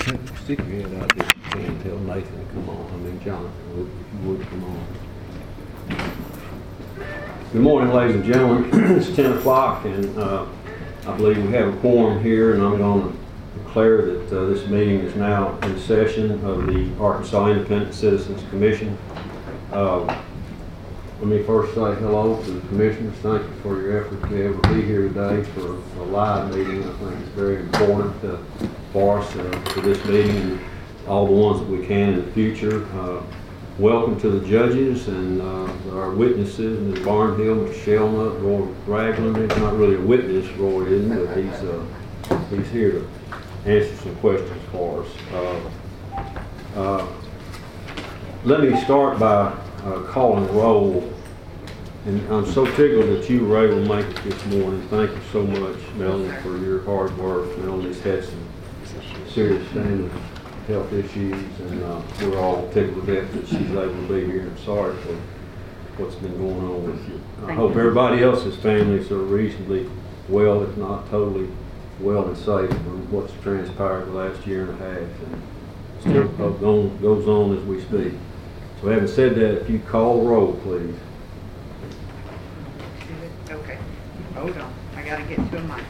Stick your head out there if you can. Tell Nathan to come on. I mean, Jonathan, if you would come on. Good morning, ladies and gentlemen. It's 10 o'clock, and I believe we have a quorum here, and I'm going to declare that this meeting is now in session of the Arkansas Independent Citizens Commission. Let me first say hello to the commissioners. Thank you for your effort to be able to be here today for a live meeting. I think it's very important for us for this meeting and all the ones that we can in the future. Welcome to the judges and our witnesses, Ms. Barnhill, Mr. Shelnut, Roy Ragland. He's not really a witness, Roy isn't, but he's here to answer some questions for us. Let me start by calling roll. And I'm so tickled that you were able to make it this morning. Thank you so much, Melanie, for your hard work. Melanie's had some serious family health issues, and we're all tickled to death that she's able to be here. I'm sorry for what's been going on with you. I hope everybody else's families are reasonably well, if not totally well and safe from what's transpired the last year and a half, and still goes on as we speak. So having said that, if you call roll, please. Okay, hold on. I gotta get to a mic.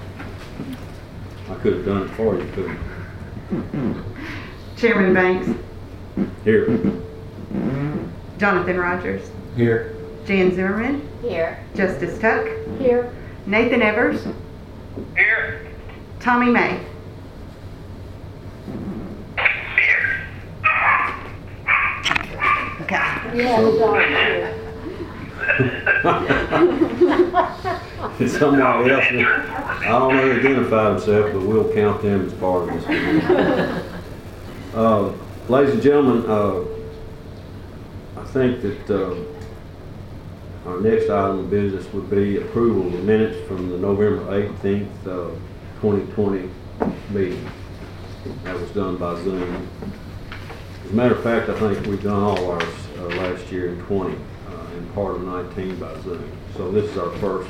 I could have done it for you, couldn't I? Chairman Banks. Here. Jonathan Rogers. Here. Jan Zimmerman. Here. Justice Tuck. Here. Nathan Evers. Here. Tommy May. Okay. You have a dog here. Somebody else, I don't know who identified himself, but we'll count them as part of this. Ladies and gentlemen, I think that our next item of business would be approval of the minutes from the November 18th, 2020 meeting. That was done by Zoom. As a matter of fact, I think we've done all ours last year in 20 and part of 19 by Zoom. So this is our first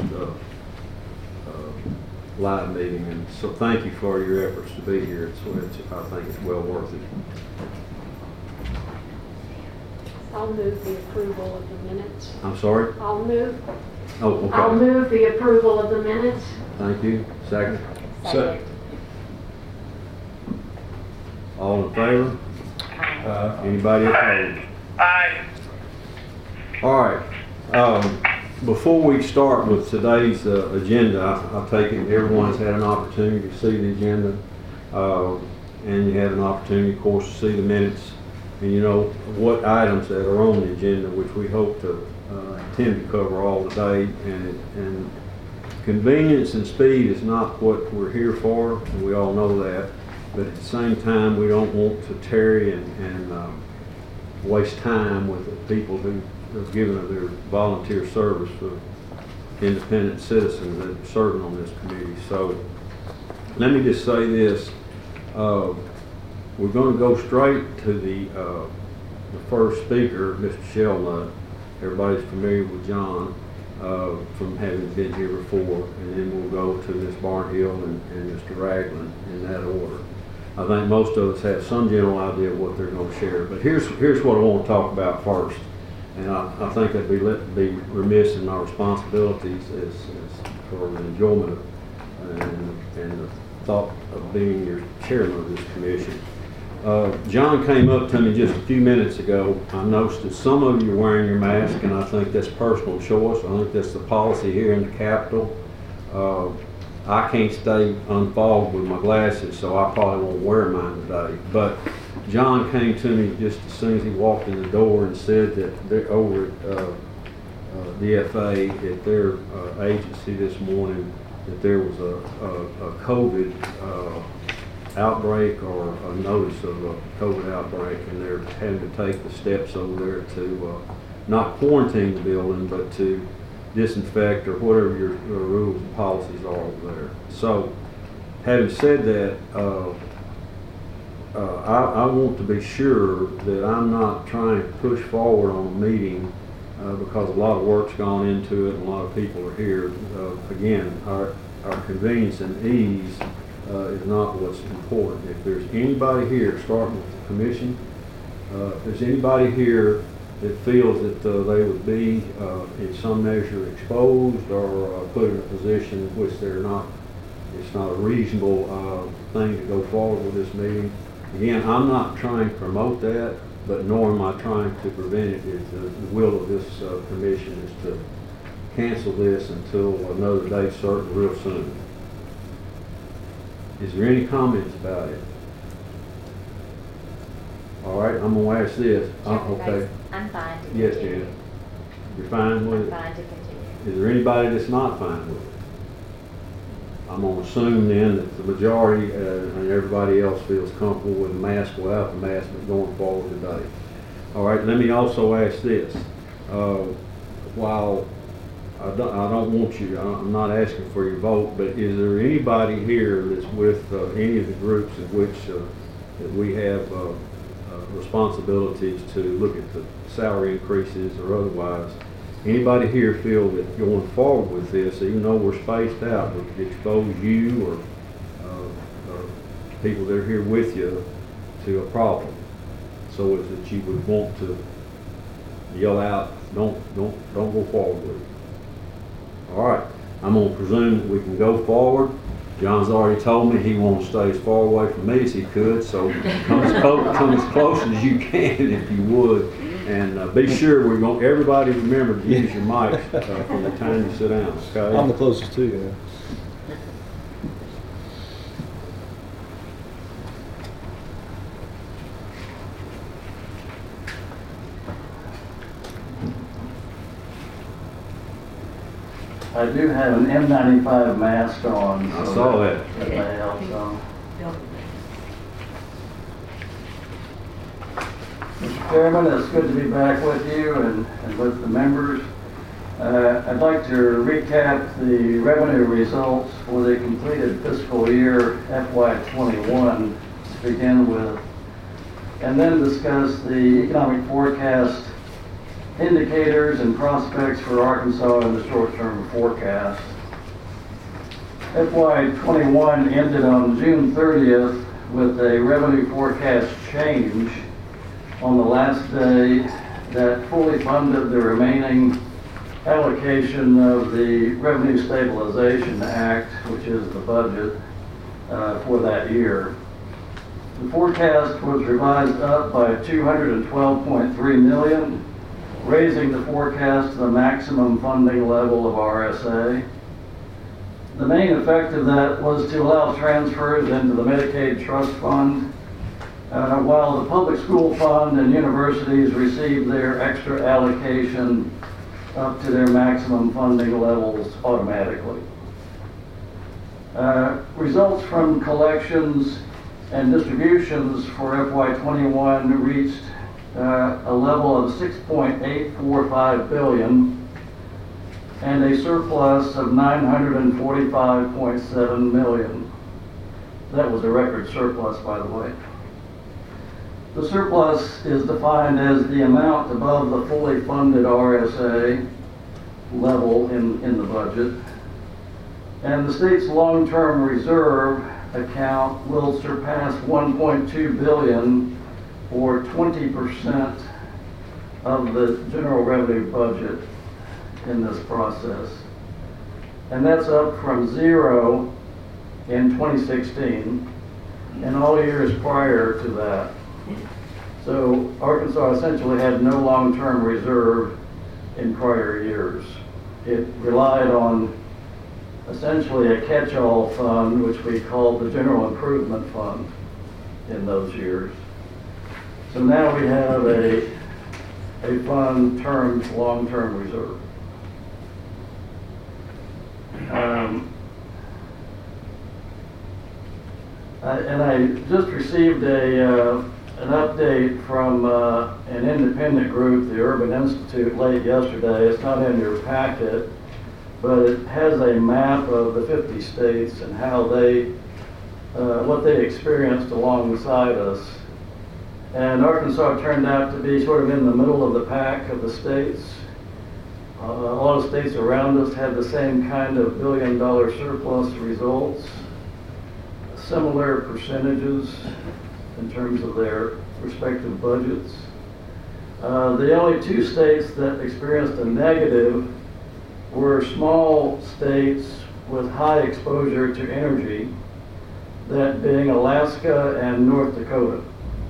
live meeting, and so thank you for your efforts to be here. I think it's well worth it. I'll move the approval of the minutes. I'm sorry? I'll move. Oh, okay. I'll move the approval of the minutes. Thank you. Second? Second. All in favor? Anybody opposed? Aye. All right. Before we start with today's agenda, I take it everyone's had an opportunity to see the agenda, and you had an opportunity, of course, to see the minutes, and you know what items that are on the agenda, which we hope to intend to cover all today. And convenience and speed is not what we're here for, and we all know that. But at the same time, we don't want to tarry and waste time with the people who have given of their volunteer service for independent citizens that are serving on this committee. So let me just say this. We're going to go straight to the first speaker, Mr. Shelnut. Everybody's familiar with John from having been here before, and then we'll go to Ms. Barnhill and Mr. Ragland in that order. I think most of us have some general idea of what they're going to share, but here's what I want to talk about first. And I think I'd be remiss in our responsibilities as for the enjoyment of and the thought of being your chairman of this commission. John came up to me just a few minutes ago. I noticed that some of you are wearing your mask, and I think that's personal choice. I think that's the policy here in the Capitol. I can't stay unfogged with my glasses, so I probably won't wear mine today. But John came to me just as soon as he walked in the door and said that they're over at DFA at their agency this morning that there was a COVID outbreak or a notice of a COVID outbreak, and they're having to take the steps over there to not quarantine the building, but to disinfect or whatever your rules and policies are over there. So, having said that, I want to be sure that I'm not trying to push forward on a meeting because a lot of work's gone into it and a lot of people are here. Again, our convenience and ease is not what's important. If there's anybody here, starting with the commission, if there's anybody here that feels that they would be in some measure exposed or put in a position in which they're not, it's not a reasonable thing to go forward with this meeting. Again, I'm not trying to promote that, but nor am I trying to prevent it. It's the will of this commission is to cancel this until another date certain real soon. Is there any comments about it? All right, I'm gonna ask this. Okay. I'm fine to Yes, continue. Jan. You're fine with I'm it? fine to continue. Is there anybody that's not fine with it? I'm gonna assume then that the majority and everybody else feels comfortable with the mask, without the mask, but going forward today. All right, let me also ask this. While I don't want you, I'm not asking for your vote, but is there anybody here that's with any of the groups in which that we have responsibilities to look at the salary increases or otherwise? Anybody here feel that going forward with this, even though we're spaced out, we could expose you or people that are here with you to a problem, so as that you would want to yell out, don't go forward with it? All right, I'm gonna presume that we can go forward. John's already told me he wants to stay as far away from me as he could, so come as close as you can if you would. And be sure everybody remember to use your mics from the time you sit down, okay? I'm the closest to you. I do have an N95 mask on. I so saw that. That may help some. Mr. Chairman, it's good to be back with you and with the members. I'd like to recap the revenue results for the completed fiscal year FY21 to begin with, and then discuss the economic forecast indicators and prospects for Arkansas in the short-term forecast. FY21 ended on June 30th with a revenue forecast change on the last day that fully funded the remaining allocation of the Revenue Stabilization Act, which is the budget for that year. The forecast was revised up by $212.3 million, raising the forecast to the maximum funding level of RSA. The main effect of that was to allow transfers into the Medicaid Trust Fund, while the public school fund and universities received their extra allocation up to their maximum funding levels automatically. Results from collections and distributions for FY21 reached a level of $6.845 billion and a surplus of $945.7 million. That was a record surplus, by the way. The surplus is defined as the amount above the fully funded RSA level in the budget. And the state's long-term reserve account will surpass $1.2 billion, or 20% of the general revenue budget in this process. And that's up from 0 in 2016 and all years prior to that. So Arkansas essentially had no long-term reserve in prior years. It relied on essentially a catch-all fund, which we called the General Improvement Fund in those years. So now we have a fund termed long-term reserve. And I just received an update from an independent group, the Urban Institute, late yesterday. It's not in your packet, but it has a map of the 50 states and how what they experienced alongside us. And Arkansas turned out to be sort of in the middle of the pack of the states. A lot of states around us had the same kind of billion-dollar surplus results. similar percentages in terms of their respective budgets. The only two states that experienced a negative were small states with high exposure to energy, that being Alaska and North Dakota.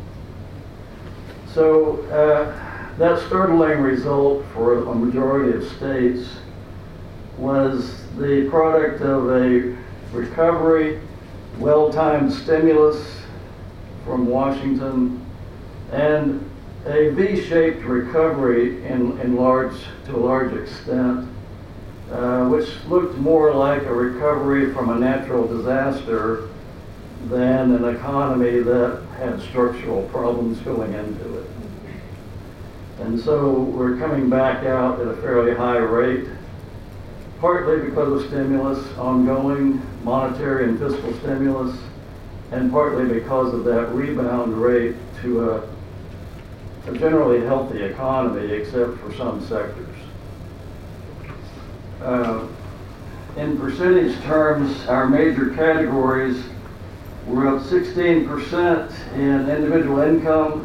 So that startling result for a majority of states was the product of a recovery, well-timed stimulus from Washington, and a V-shaped recovery to a large extent, which looked more like a recovery from a natural disaster than an economy that had structural problems going into it. And so we're coming back out at a fairly high rate, partly because of stimulus, ongoing monetary and fiscal stimulus, and partly because of that rebound rate to a generally healthy economy, except for some sectors. In percentage terms, our major categories were up 16% in individual income.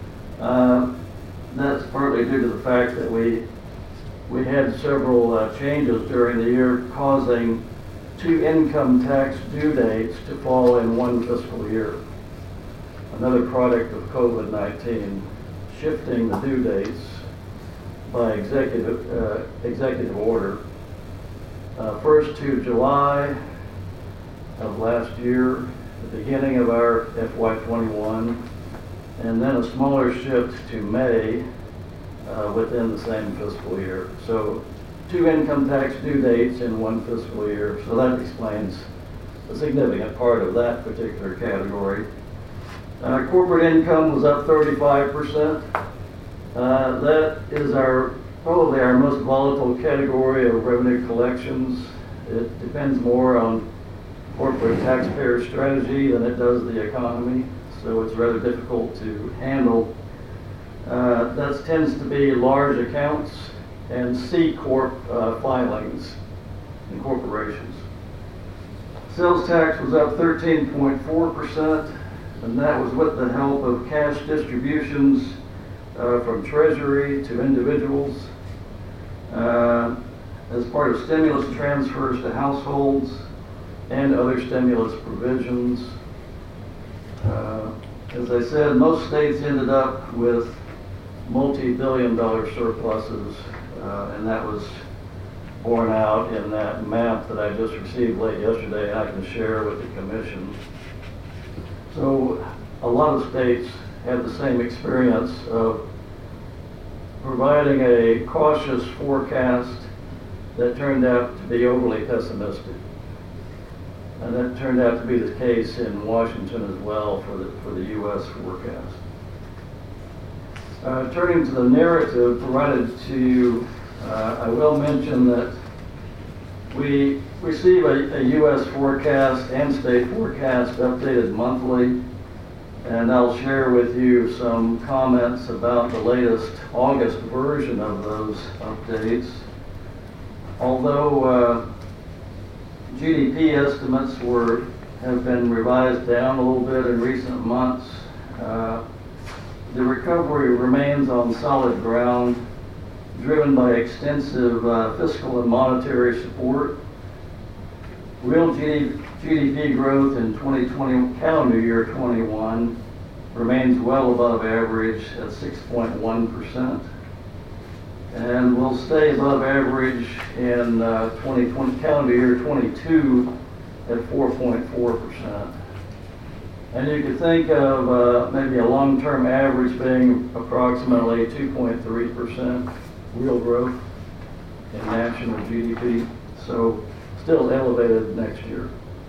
That's partly due to the fact that we had several changes during the year, causing 2 income tax due dates to fall in one fiscal year. Another product of COVID-19, shifting the due dates by executive order. First to July of last year, the beginning of our FY21, and then a smaller shift to May within the same fiscal year. So 2 income tax due dates in one fiscal year. So that explains a significant part of that particular category. Corporate income was up 35%. That is probably our most volatile category of revenue collections. It depends more on corporate taxpayer strategy than it does the economy, so it's rather difficult to handle. That tends to be large accounts and C Corp filings in corporations. Sales tax was up 13.4%, and that was with the help of cash distributions from Treasury to individuals, as part of stimulus transfers to households and other stimulus provisions. As I said, most states ended up with multi-billion-dollar surpluses, and that was borne out in that map that I just received late yesterday, and I can share with the Commission. So a lot of states had the same experience of providing a cautious forecast that turned out to be overly pessimistic. And that turned out to be the case in Washington as well for the U.S. forecast. Turning to the narrative provided to you, I will mention that we receive a U.S. forecast and state forecast updated monthly, and I'll share with you some comments about the latest August version of those updates. Although GDP estimates have been revised down a little bit in recent months, the recovery remains on solid ground, driven by extensive fiscal and monetary support. Real GDP growth in 2020, calendar year 21, remains well above average at 6.1%, and will stay above average in 2020, calendar year 22 at 4.4%. And you could think of maybe a long-term average being approximately 2.3% real growth in national GDP, so still elevated next year.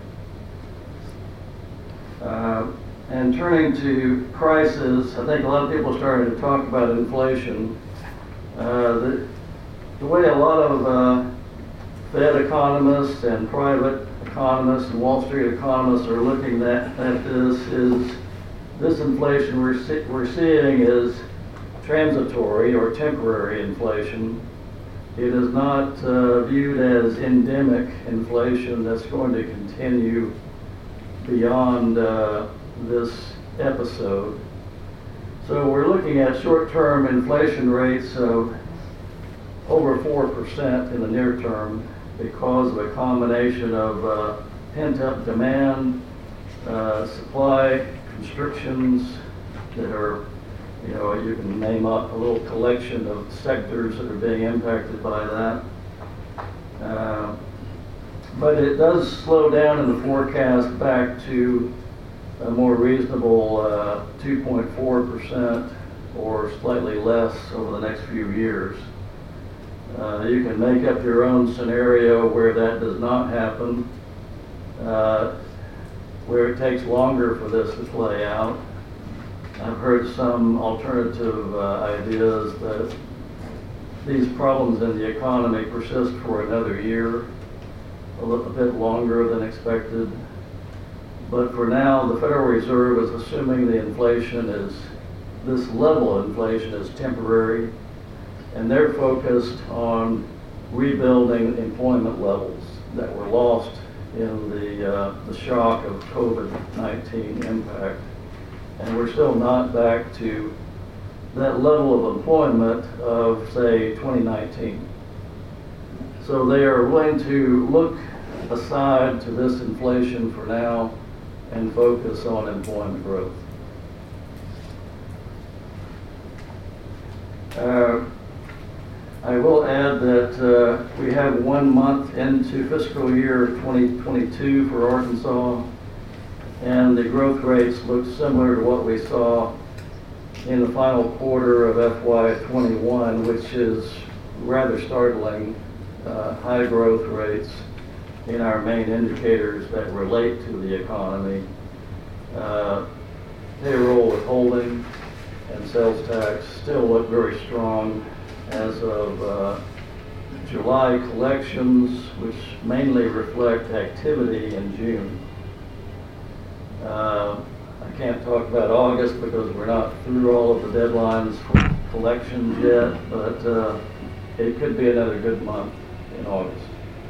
And turning to prices, I think a lot of people are starting to talk about inflation. The way a lot of Fed economists and private economists and Wall Street economists are looking at this is this inflation we're seeing is transitory or temporary inflation. It is not viewed as endemic inflation that's going to continue beyond this episode. So we're looking at short-term inflation rates of over 4% in the near term because of a combination of pent-up demand, supply constrictions that are, you can name up a little collection of sectors that are being impacted by that. But it does slow down in the forecast back to a more reasonable 2.4% or slightly less over the next few years. You can make up your own scenario where that does not happen, where it takes longer for this to play out. I've heard some alternative ideas that these problems in the economy persist for another year, a bit longer than expected. But for now, the Federal Reserve is assuming this level of inflation is temporary, and they're focused on rebuilding employment levels that were lost in the shock of COVID-19 impact. And we're still not back to that level of employment of, say, 2019. So they are going to look aside to this inflation for now and focus on employment growth. I will add that we have 1 month into fiscal year 2022 for Arkansas, and the growth rates look similar to what we saw in the final quarter of FY21, which is rather startling, high growth rates in our main indicators that relate to the economy. Payroll withholding and sales tax still look very strong as of July collections, which mainly reflect activity in June. I can't talk about August because we're not through all of the deadlines for collections yet, but it could be another good month in August.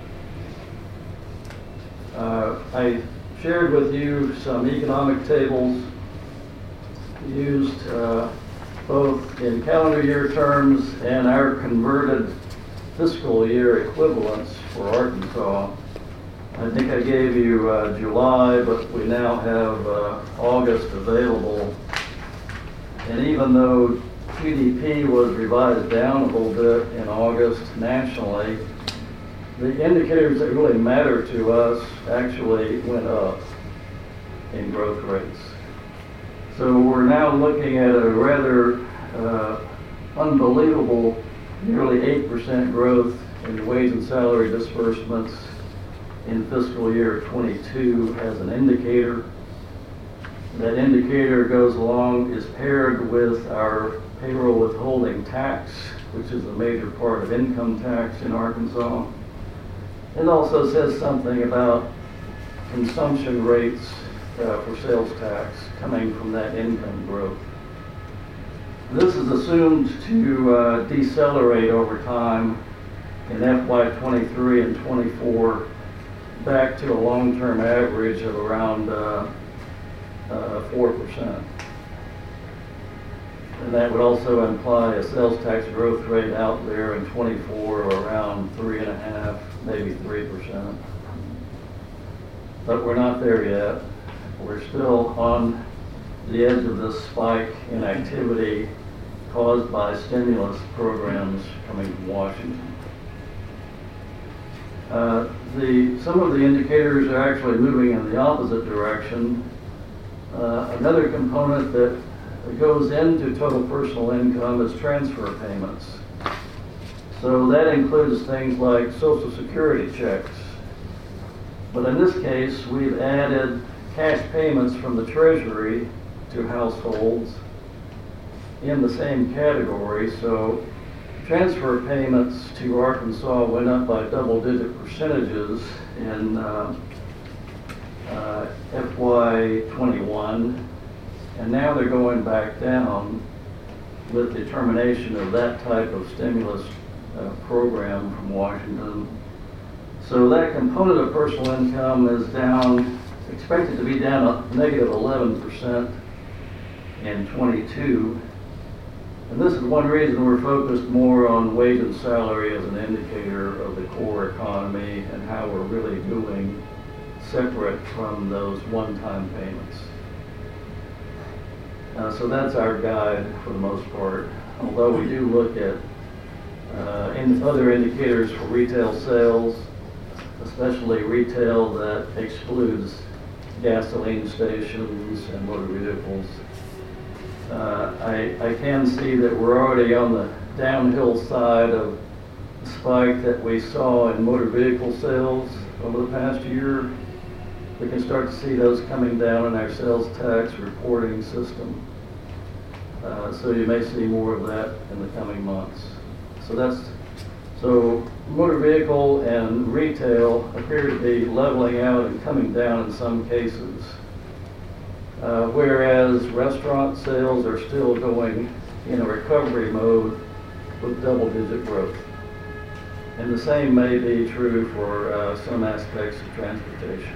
I shared with you some economic tables used both in calendar year terms and our converted fiscal year equivalents for Arkansas. I think I gave you July, but we now have August available. And even though GDP was revised down a little bit in August nationally, the indicators that really matter to us actually went up in growth rates. So we're now looking at a rather unbelievable nearly 8% growth in wage and salary disbursements in fiscal year 22 as an indicator. That indicator is paired with our payroll withholding tax, which is a major part of income tax in Arkansas. It also says something about consumption rates for sales tax coming from that income growth. This is assumed to decelerate over time in FY23 and 24 back to a long-term average of around 4%. And that would also imply a sales tax growth rate out there in 24 around 3.5%, maybe 3%. But we're not there yet. We're still on the edge of this spike in activity caused by stimulus programs coming from Washington. Some of the indicators are actually moving in the opposite direction. Another component that goes into total personal income is transfer payments. So that includes things like Social Security checks. But in this case, we've added cash payments from the Treasury to households in the same category. So transfer payments to Arkansas went up by double-digit percentages in FY21, and now they're going back down with the termination of that type of stimulus program from Washington. So that component of personal income is down expected to be down a negative 11% in '22. And this is one reason we're focused more on wage and salary as an indicator of the core economy and how we're really doing separate from those one-time payments. So that's our guide for the most part, although we do look at other indicators for retail sales, especially retail that excludes gasoline stations and motor vehicles. I can see that we're already on the downhill side of the spike that we saw in motor vehicle sales over the past year. We can start to see those coming down in our sales tax reporting system. So you may see more of that in the coming months. So motor vehicle and retail appear to be leveling out and coming down in some cases. Whereas restaurant sales are still going in a recovery mode with double-digit growth. And the same may be true for some aspects of transportation.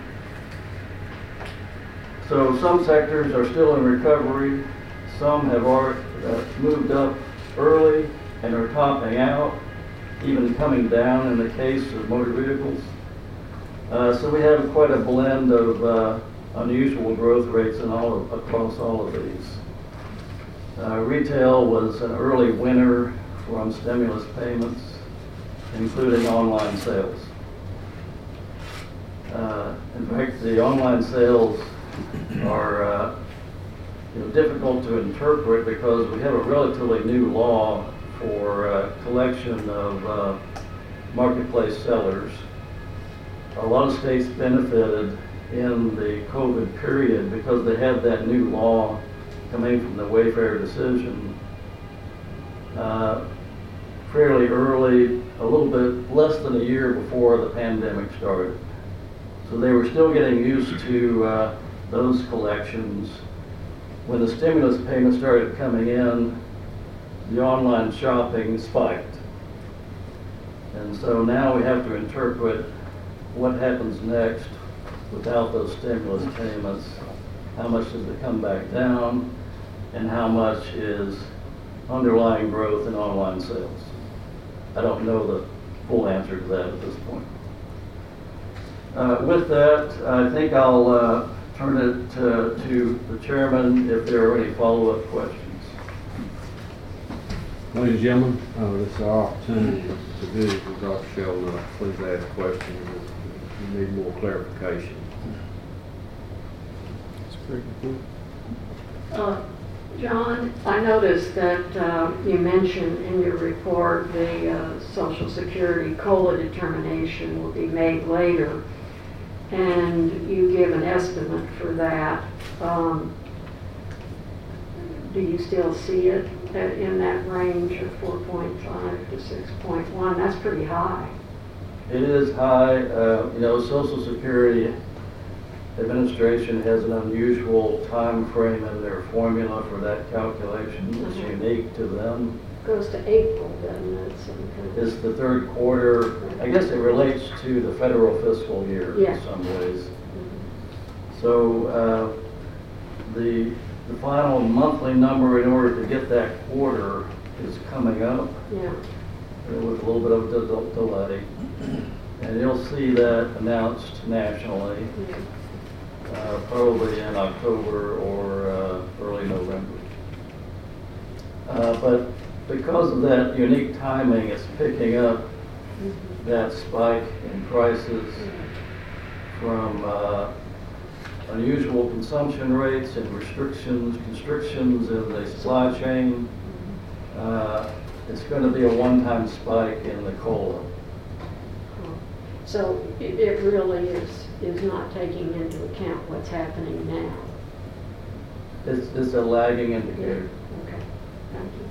So some sectors are still in recovery. Some have already moved up early and are topping out, even coming down in the case of motor vehicles. So we have quite a blend of unusual growth rates across all of these. Retail was an early winner from stimulus payments, including online sales. In fact, the online sales are difficult to interpret because we have a relatively new law for collection of marketplace sellers. A lot of states benefited in the COVID period because they had that new law coming from the Wayfair decision fairly early, a little bit less than a year before the pandemic started. So they were still getting used to those collections. When the stimulus payments started coming in, the online shopping spiked. And so now we have to interpret what happens next without those stimulus payments. How much does it come back down, and how much is underlying growth in online sales? I don't know the full answer to that at this point. With that, I think I'll turn it to the chairman if there are any follow-up questions. Ladies and gentlemen, this is our opportunity to visit with Dr. Sheldon. Please ask questions if you need more clarification. John, I noticed that you mentioned in your report the Social Security COLA determination will be made later, and you give an estimate for that. Do you still see it in that range of 4.5 to 6.1? That's pretty high. It is high. Social Security Administration has an unusual time frame in their formula for that calculation. It's unique to them. Goes to April, doesn't it? It's the third quarter. I guess it relates to the federal fiscal year in some ways. Mm-hmm. So the final monthly number in order to get that quarter is coming up. Yeah. With a little bit of a delay. And you'll see that announced nationally. Yeah. Probably in October or early November. But because of that unique timing, it's picking up that spike in prices from unusual consumption rates and constrictions in the supply chain. It's going to be a one-time spike in the COLA. So it really is not taking into account what's happening now. It's a lagging indicator. Yeah. Okay, thank you.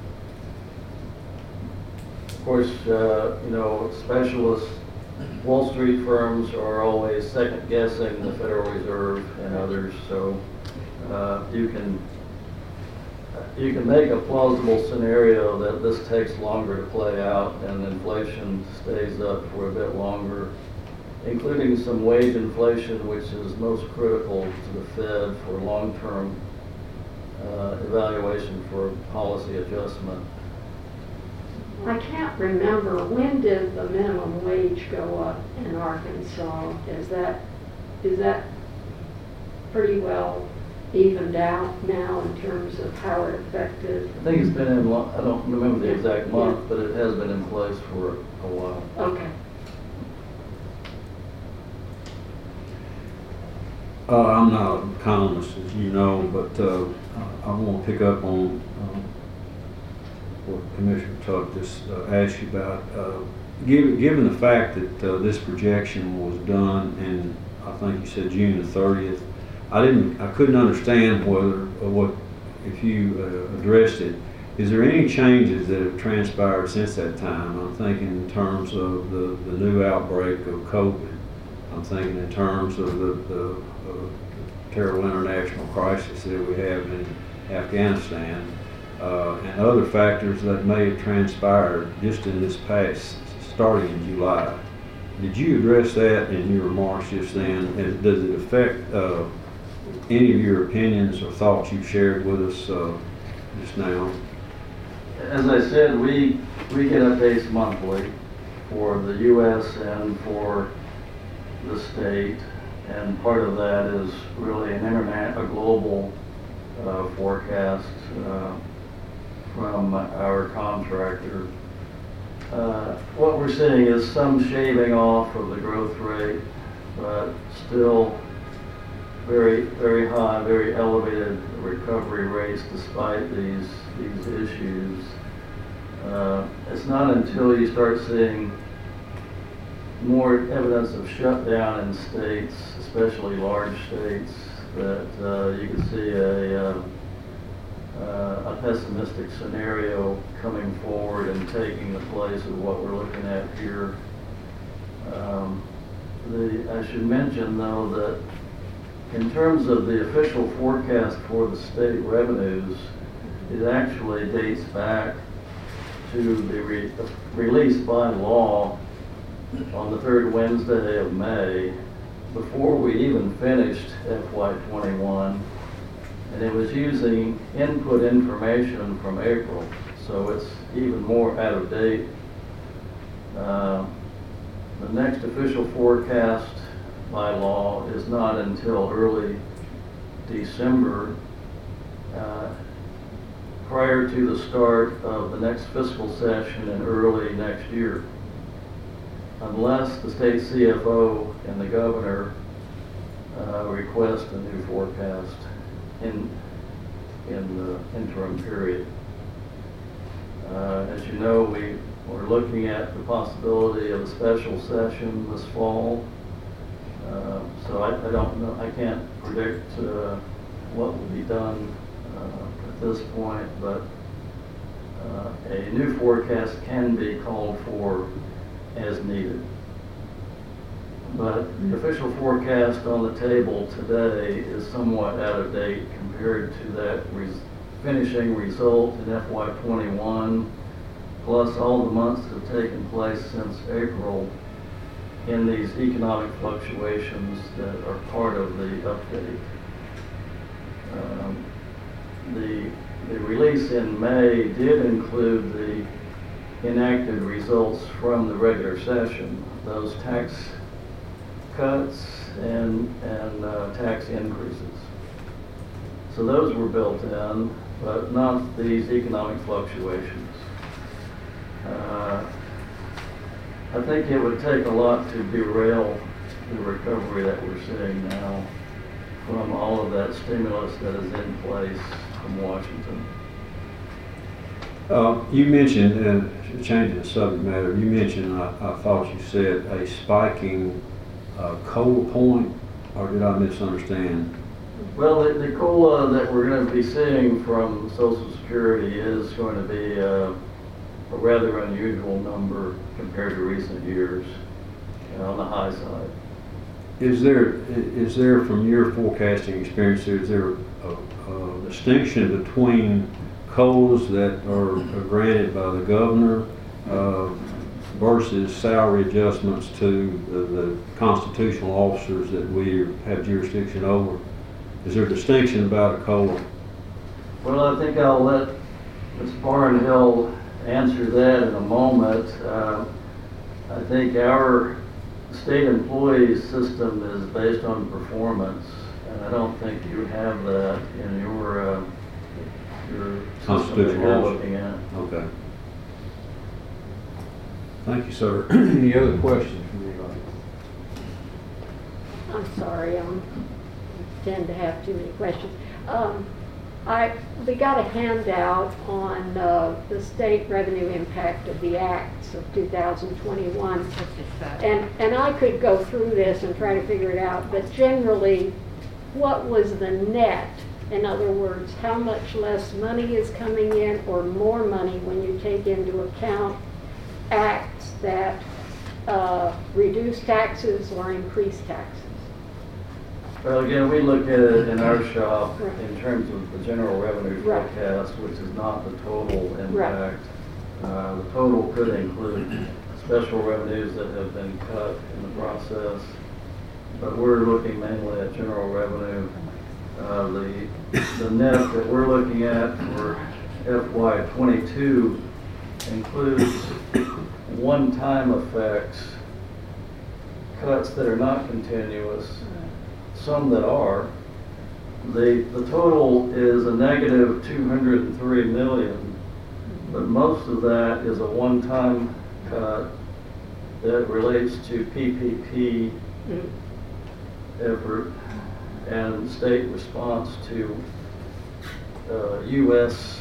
Of course, specialists, Wall Street firms are always second guessing the Federal Reserve and others, so you can make a plausible scenario that this takes longer to play out and inflation stays up for a bit longer including some wage inflation, which is most critical to the Fed for long-term evaluation for policy adjustment. I can't remember, when did the minimum wage go up in Arkansas? Is that pretty well evened out now in terms of how it affected? I think it's been in, I don't remember the exact month, but it has been in place for a while. Okay. I'm not an economist, as you know, but I want to pick up on what Commissioner Tuck just asked you about. Given the fact that this projection was done in, I think you said June the 30th, I couldn't understand if you addressed it. Is there any changes that have transpired since that time? I'm thinking in terms of the new outbreak of COVID. I'm thinking in terms of the terrible international crisis that we have in Afghanistan, and other factors that may have transpired just in this past, starting in July. Did you address that in your remarks just then? Does it affect any of your opinions or thoughts you shared with us just now? As I said, we get updates monthly for the U.S. and for the state, and part of that is really a global forecast from our contractor. What we're seeing is some shaving off of the growth rate, but still very, very high, very elevated recovery rates despite these issues. It's not until you start seeing more evidence of shutdown in states, especially large states, that you can see a pessimistic scenario coming forward and taking the place of what we're looking at here. I should mention, though, that in terms of the official forecast for the state revenues, it actually dates back to the release by law on the third Wednesday of May, before we even finished FY21, and it was using input information from April, so it's even more out of date. The next official forecast by law is not until early December, prior to the start of the next fiscal session in early next year, unless the state CFO and the governor request a new forecast in the interim period. As you know, we're looking at the possibility of a special session this fall. So I don't know, I can't predict what will be done at this point, but a new forecast can be called for as needed. But the official forecast on the table today is somewhat out of date compared to that finishing result in FY21, plus all the months that have taken place since April in these economic fluctuations that are part of the update. The release in May did include the enacted results from the regular session, those tax cuts and tax increases. So those were built in, but not these economic fluctuations. I think it would take a lot to derail the recovery that we're seeing now from all of that stimulus that is in place from Washington. You mentioned, changing the subject matter, you mentioned, I thought you said a spiking COLA point, or did I misunderstand? Well, the COLA that we're going to be seeing from Social Security is going to be a rather unusual number compared to recent years, on the high side. Is there, from your forecasting experience, is there a distinction between COLAs that are granted by the governor versus salary adjustments to the constitutional officers that we have jurisdiction over? Is there a distinction about a COLA? Well, I think I'll let Ms. Barnhill answer that in a moment. I think our state employee system is based on performance, and I don't think you have that in your system that you're looking at. Okay. Thank you, sir. Any other questions from anybody? I'm sorry, I tend to have too many questions. We got a handout on the state revenue impact of the acts of 2021. And I could go through this and try to figure it out, but generally, what was the net? In other words, how much less money is coming in or more money when you take into account acts that reduce taxes or increase taxes? Well, again, we look at it in our shop Right. in terms of the general revenue Right. forecast, which is not the total Right. impact. The total could include special revenues that have been cut in the process, but we're looking mainly at general revenue. The net that we're looking at for FY22 includes one-time effects, cuts that are not continuous, some that are. The total is a negative 203 million, but most of that is a one-time cut that relates to PPP effort and state response to U.S.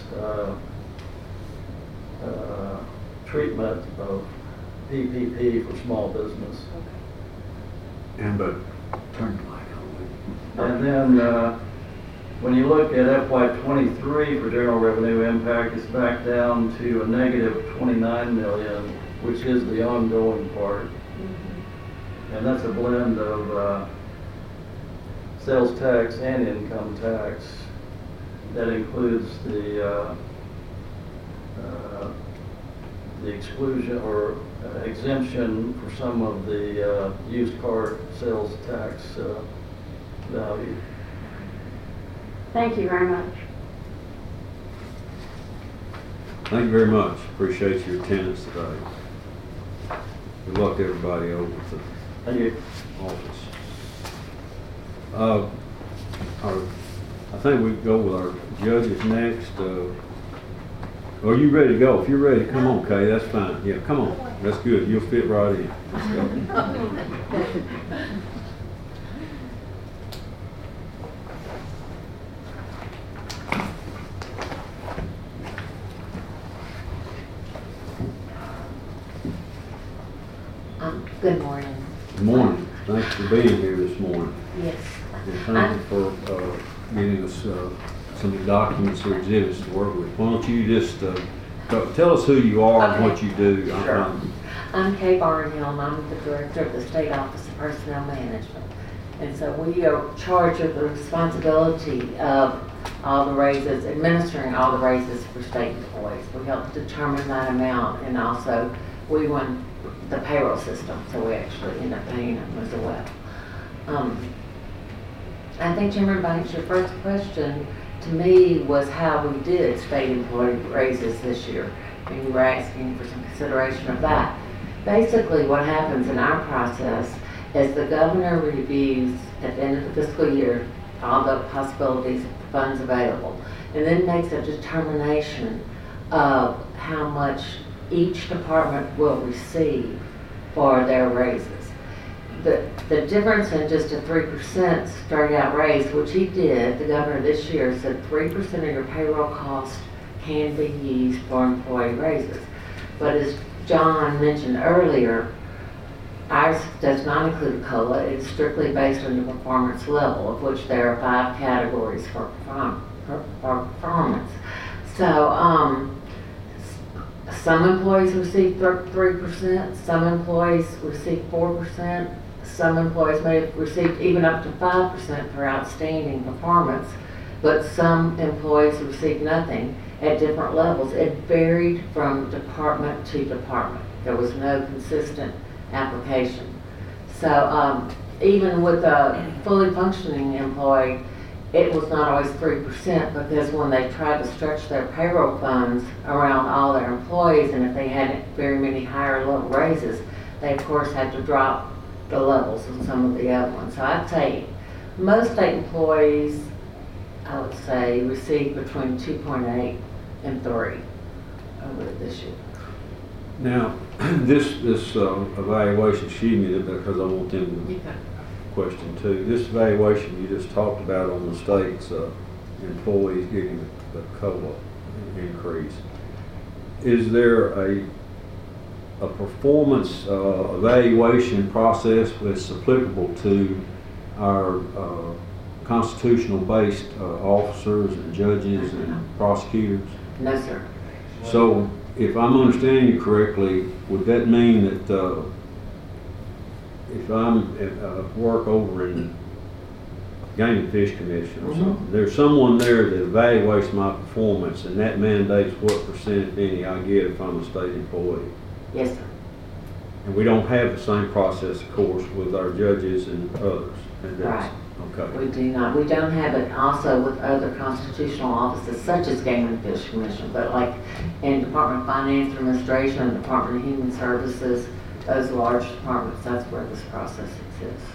Treatment of PPP for small business. Amber, turn the light on. And then when you look at FY23 for general revenue impact, it's back down to a negative 29 million, which is the ongoing part. And that's a blend of sales tax and income tax. That includes the exclusion or exemption for some of the used car sales tax value. Thank you very much. Thank you very much. Appreciate your attendance today. Good luck to everybody over at the Thank you. office. I think we go with our judges next. Are you ready to go? If you're ready, come on, Kay. That's fine. Yeah, come on. That's good. You'll fit right in. Let's go. Good morning. Good morning. Thanks for being here this morning. Yes. And thank you for getting us some documents or exhibits to work with. Why don't you just tell us who you are and what you do. Sure. I'm Kay Barnhill, and I'm the director of the State Office of Personnel Management. And so we are charged with the responsibility of all the raises, administering all the raises for state employees. We help determine that amount, and also we run the payroll system, so we actually end up paying them as well. I think, Chairman Banks, your first question to me was how we did state employee raises this year, and you were asking for some consideration of that. Basically, what happens in our process is the governor reviews at the end of the fiscal year all the possibilities of the funds available, and then makes a determination of how much each department will receive for their raises. The difference in just a 3% straight out raise, which he did, the governor this year said 3% of your payroll cost can be used for employee raises. But as John mentioned earlier, ours does not include COLA. It's strictly based on your performance level, of which there are 5 categories for performance. So some employees receive 3%, some employees receive 4%, some employees may have received even up to 5% for outstanding performance, but some employees received nothing at different levels. It varied from department to department. There was no consistent application. So even with a fully functioning employee, it was not always 3% because when they tried to stretch their payroll funds around all their employees, and if they had very many higher level raises, they of course had to drop the levels of some of the other ones. So I'd say most state employees, I would say, received between 2.8 and 3 over this year. Now, this evaluation, excuse me, because I want them to question too. This evaluation you just talked about on the state's employees getting the COLA increase. Is there a performance evaluation process that's applicable to our constitutional-based officers and judges and prosecutors? No, sir. So, if I'm understanding you correctly, would that mean that if I'm at work over in Game and Fish Commission or something, there's someone there that evaluates my performance, and that mandates what percent, if any, I get if I'm a state employee? Yes, sir. And we don't have the same process, of course, with our judges and others. And that's- Right. Okay. We do not. We don't have it also with other constitutional offices such as Game and Fish Commission, but like in Department of Finance Administration and Department of Human Services, those large departments, that's where this process exists.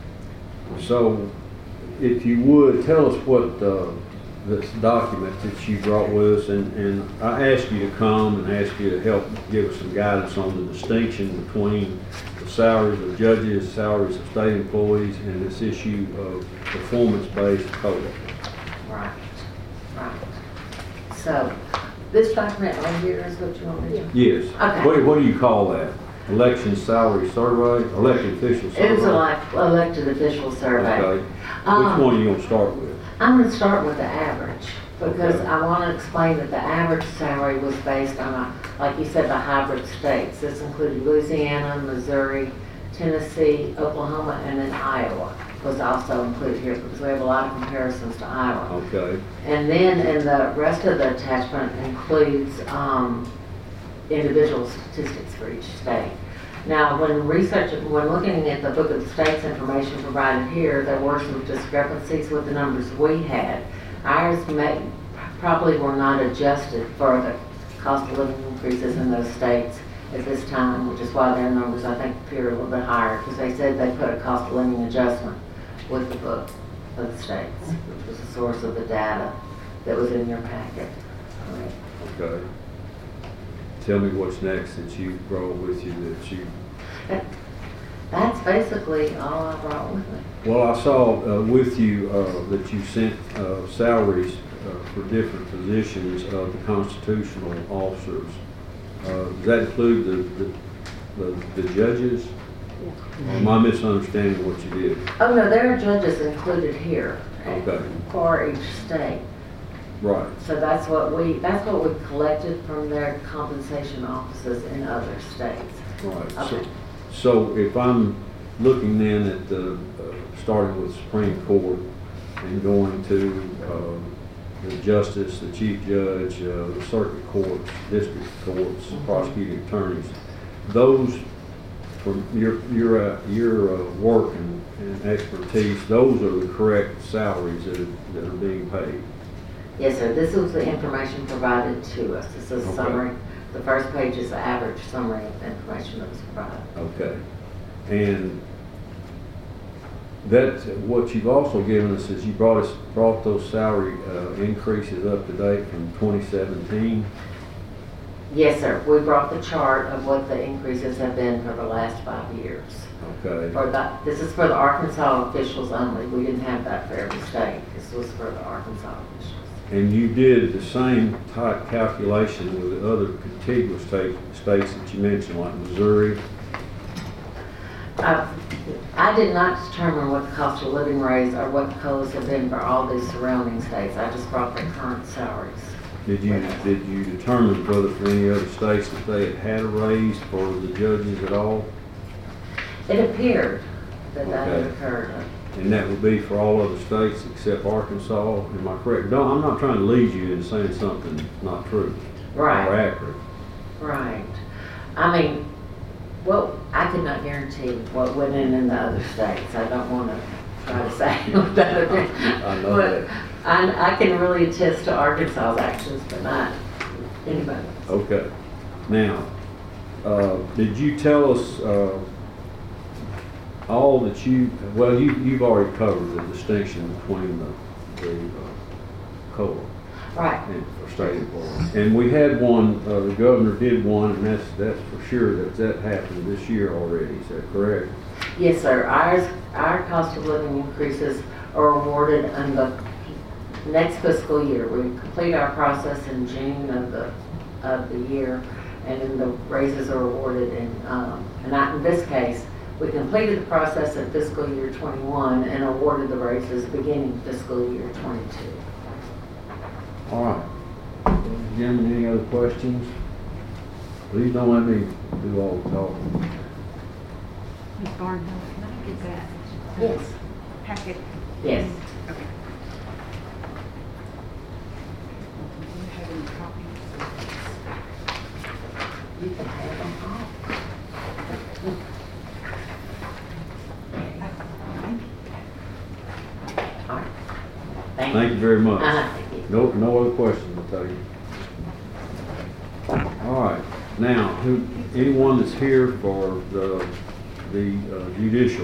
So, if you would, tell us what this document that you brought with us, and I asked you to come and ask you to help give us some guidance on the distinction between the salaries of judges, salaries of state employees, and this issue of performance-based COLA. Right, right. So, this document right here is what you want me to? Yes. Okay. What do you call that? Election salary survey, elected official survey? It was an elected official survey. Okay. Which one are you gonna start with? I'm going to start with the average because Okay. I want to explain that the average salary was based on, like you said, the hybrid states. This included Louisiana, Missouri, Tennessee, Oklahoma, and then Iowa was also included here because we have a lot of comparisons to Iowa. Okay. And then in the rest of the attachment includes individual statistics for each state. Now, when looking at the Book of the States information provided here, there were some discrepancies with the numbers we had. Ours probably were not adjusted for the cost of living increases in those states at this time, which is why their numbers, I think, appear a little bit higher, because they said they put a cost of living adjustment with the Book of the States, which was the source of the data that was in your packet. Okay. Tell me what's next that you brought with you that you... That's basically all I brought with me. Well, I saw with you that you sent salaries for different positions of the constitutional officers. Does that include the judges? Or am I misunderstanding what you did? Oh, no, there are judges included here Okay. for each state. Right. So that's what we collected from their compensation offices in other states. Right. Okay. So if I'm looking then at the, starting with Supreme Court and going to the justice, the chief judge, the circuit courts, district courts, prosecuting attorneys, those, from your work and expertise, those are the correct salaries that are being paid. Yes, sir. This was the information provided to us. This is a Okay. summary. The first page is the average summary of the information that was provided. Okay. And that, what you've also given us is you brought those salary increases up to date from 2017. Yes, sir. We brought the chart of what the increases have been for the last 5 years. Okay. This is for the Arkansas officials only. We didn't have that for every state. This was for the Arkansas officials. And you did the same type calculation with the other contiguous states that you mentioned, like Missouri. I did not determine what the cost of living raise or what the COLAs have been for all these surrounding states. I just brought the current salaries. Did you determine whether for any other states that they had a raise for the judges at all? It appeared that that had Okay. occurred. And that would be for all other states except Arkansas, am I correct? No, I'm not trying to lead you into saying something not true. Right. Or accurate. Right. I mean, Well, I could not guarantee what went in the other states. I don't want to try to say what that is. I know But that. I can really attest to Arkansas's actions, but not anybody else. Okay. Now, did you tell us, all that well, you've already covered the distinction between the COLA Right. and for state employees. And we had one, the governor did one, and that's for sure that happened this year already, is that correct? Yes, sir. Our cost of living increases are awarded in the next fiscal year. We complete our process in June of the year, and then the raises are awarded in this case, we completed the process in fiscal year 21 and awarded the raises beginning fiscal year 22. All right. Gentlemen, any other questions? Please don't let me do all the talking. Ms. Barnhill, can I get that Yes. packet? Yes. Okay. Do you have any copies? You can have them all. All right. Thank you very much. Thank you. No other questions, I'll tell you. All right, now, anyone that's here for the judicial,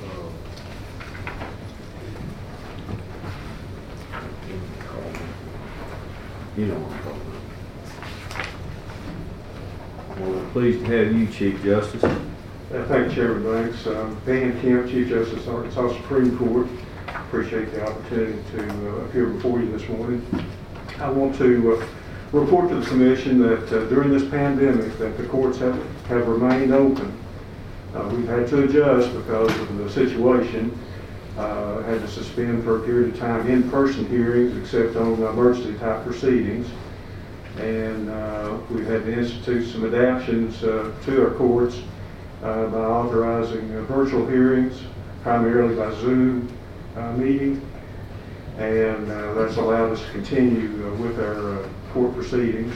you know what I'm talking about. Well, we're pleased to have you, Chief Justice. Thank you, Chairman Banks. Dan Kemp, Chief Justice, Arkansas Supreme Court. Appreciate the opportunity to appear before you this morning. I want to report to the Commission that during this pandemic that the courts have remained open. We've had to adjust because of the situation. Had to suspend for a period of time in-person hearings except on emergency type proceedings. And we've had to institute some adaptions to our courts by authorizing virtual hearings, primarily by Zoom meeting, and that's allowed us to continue with our court proceedings.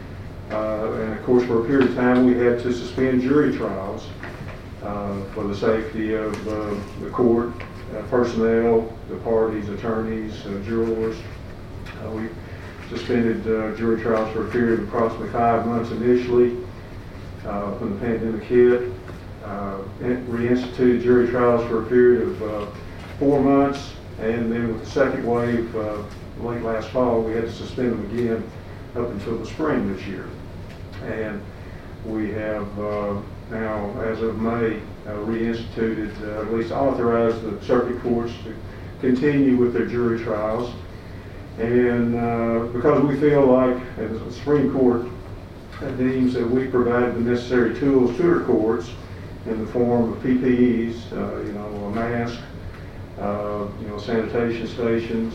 And of course, for a period of time, we had to suspend jury trials for the safety of the court personnel, the parties, attorneys, jurors. We suspended jury trials for a period of approximately 5 months initially when the pandemic hit. Reinstituted jury trials for a period of 4 months, and then with the second wave late last fall, we had to suspend them again up until the spring this year. And we have now, as of May, reinstituted, at least authorized the circuit courts to continue with their jury trials. And because we feel like, as the Supreme Court deems that we provided the necessary tools to our courts in the form of PPEs, a mask, sanitation stations,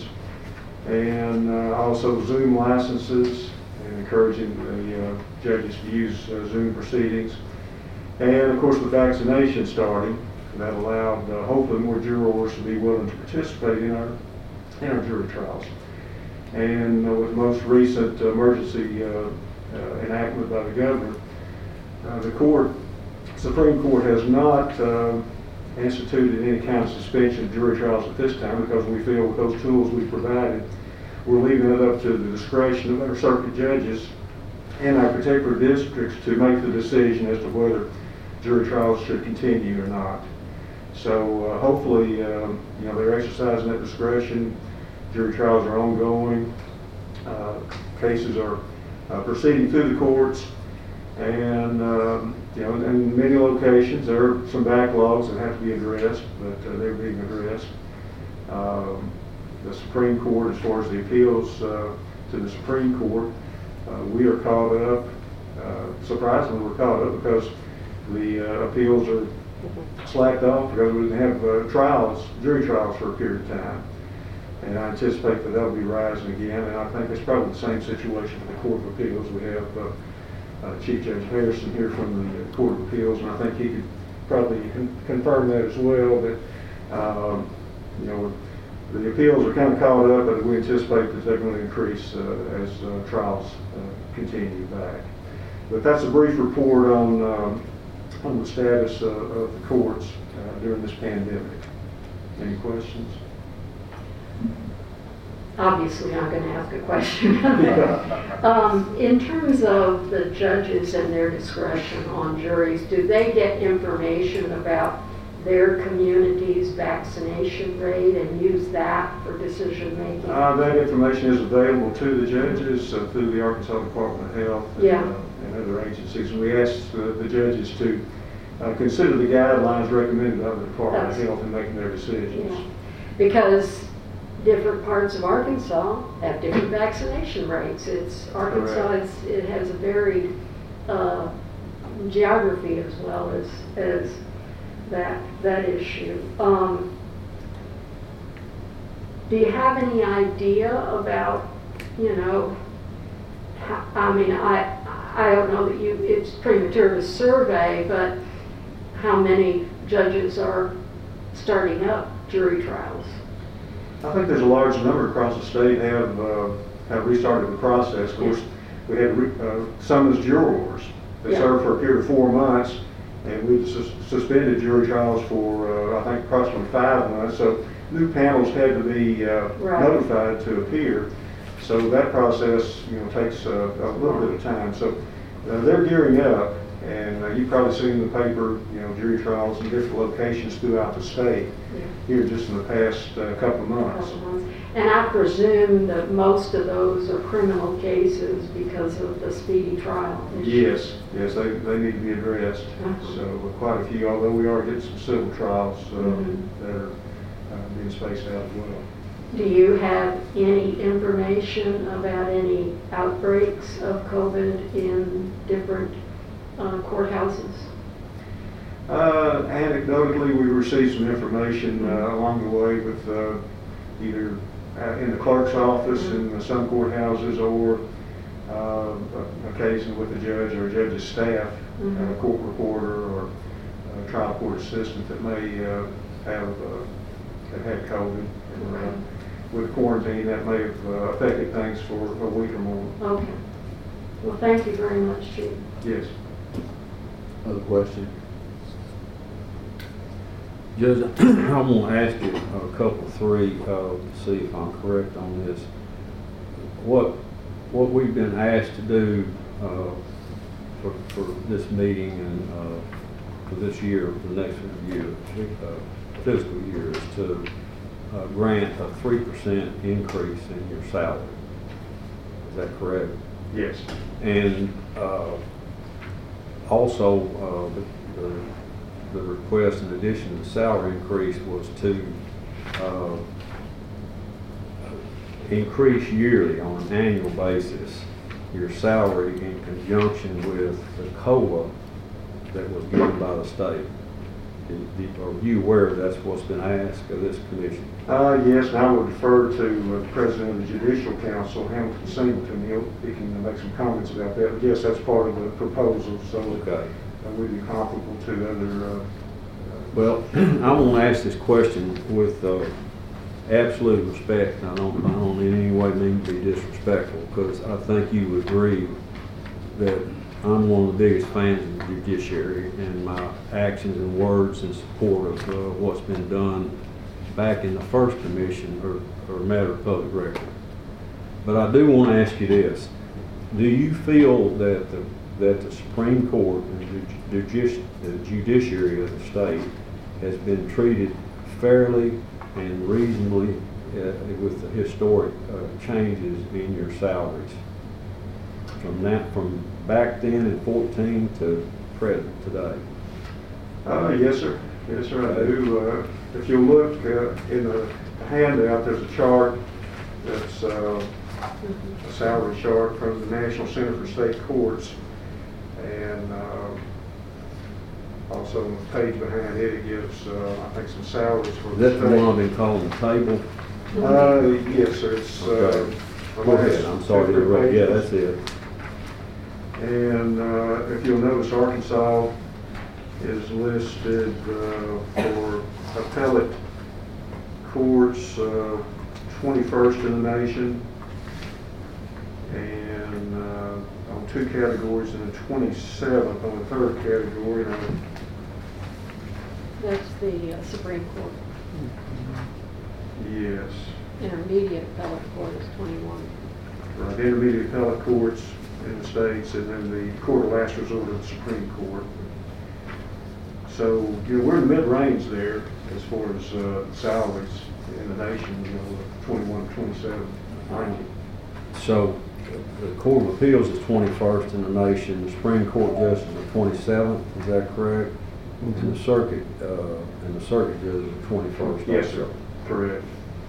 and also Zoom licenses, and encouraging the judges to use Zoom proceedings. And of course, with vaccination starting, that allowed hopefully more jurors to be willing to participate in our jury trials. And with the most recent emergency enactment by the governor, the Supreme Court has not instituted any kind of suspension of jury trials at this time, because we feel with those tools we provided, we're leaving it up to the discretion of our circuit judges in our particular districts to make the decision as to whether jury trials should continue or not. So hopefully, they're exercising that discretion. Jury trials are ongoing. Cases are proceeding through the courts, and in many locations there are some backlogs that have to be addressed, but they're being addressed. The Supreme Court, as far as the appeals to the Supreme Court, we are caught up. Surprisingly, we're caught up because the appeals are slacked off because we didn't have jury trials for a period of time. And I anticipate that that'll be rising again, and I think it's probably the same situation for the Court of Appeals. We have Chief Judge Harrison here from the Court of Appeals, and I think he could probably confirm that as well, that the appeals are kind of caught up, but we anticipate that they're going to increase as trials continue back. But that's a brief report on on the status of the courts during this pandemic. Any questions? Obviously, I'm going to ask a question. In terms of the judges and their discretion on juries, do they get information about their community's vaccination rate and use that for decision making? That information is available to the judges through the Arkansas Department of Health and, Yeah. And other agencies. And we ask the judges to consider the guidelines recommended by the Department of Health in making their decisions. Yeah. Because different parts of Arkansas have different vaccination rates. Arkansas it has a varied geography as well as that issue. Do you have any idea about, I don't know that it's premature to survey, but how many judges are starting up jury trials? I think there's a large number across the state have restarted the process. Of course, we had summons jurors that served for a period of 4 months, and we suspended jury trials for I think approximately 5 months. So new panels had to be notified to appear. So that process, takes a little bit of time. So they're gearing up, and you've probably seen in the paper, jury trials in different locations throughout the state here just in the past couple of months. And I presume that most of those are criminal cases because of the speedy trial issue. Yes, they need to be addressed. So quite a few, although we are getting some civil trials that are being spaced out as well. Do you have any information about any outbreaks of COVID in different courthouses? Anecdotally, we received some information along the way with either in the clerk's office in some courthouses or occasionally with the judge or judge's staff, a court reporter or a trial court assistant that may have had COVID. And, with quarantine, that may have affected things for a week or more. Okay. Well, thank you very much, Chief. Yes. Other question? Judge, I want to ask you a couple, three, to see if I'm correct on this. What we've been asked to do for this meeting and for this year, for the next fiscal year, is to grant a 3% increase in your salary. Is that correct? Yes. And also, the request in addition to the salary increase was to increase yearly on an annual basis your salary in conjunction with the COLA that was given by the state. Are you aware that's what's been asked of this commission? Yes, and I would refer to the President of the Judicial Council, Hamilton Singleton. He can make some comments about that. But yes, that's part of the proposal, so Okay. We'd be comparable to other. Well, I want to ask this question with absolute respect. I don't in any way mean to be disrespectful, because I think you would agree that I'm one of the biggest fans of the judiciary, and my actions and words in support of what's been done back in the first commission are a matter of public record. But I do want to ask you this. Do you feel that the Supreme Court and the judiciary of the state has been treated fairly and reasonably with the historic changes in your salaries from back then in 14 to present today? Yes, sir. Yes, sir, I do. If you look in the handout, there's a chart that's a salary chart from the National Center for State Courts, and also on the page behind it, it gives, I think, some salaries for Is the that the one I've been calling the table? Yes, sir. It's Okay. Go ahead, I'm sorry to interrupt. Yeah, that's it. And if you'll notice, Arkansas is listed for appellate courts 21st in the nation, and on two categories and a 27th on the third category. And That's the Supreme Court. yes, Intermediate appellate court is 21. right, intermediate appellate courts in the states, and then the court of last resort of the Supreme Court. So, we're in the mid-range there as far as salaries in the nation, 21, 27 range. So the Court of Appeals is 21st in the nation, the Supreme Court justices are 27th, is that correct? And the circuit judges are 21st. Yes, sir, correct.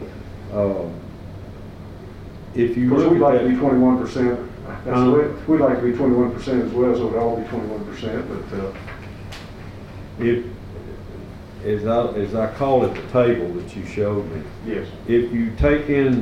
If you Of course, look we'd at like to be that, 21%. That's the way, we'd like to be 21% as well, so it'd all be 21%, but, if, as I call it, the table that you showed me, yes. if you take in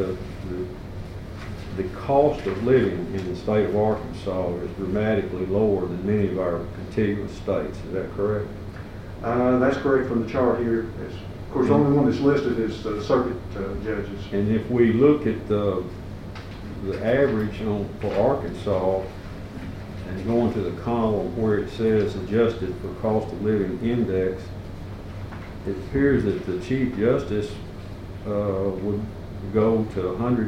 the cost of living in the state of Arkansas is dramatically lower than many of our contiguous states, is that correct? That's correct from the chart here. Of course, the only one that's listed is the circuit judges. And if we look at the average for Arkansas and going to the column where it says adjusted for cost of living index, it appears that the Chief Justice would go to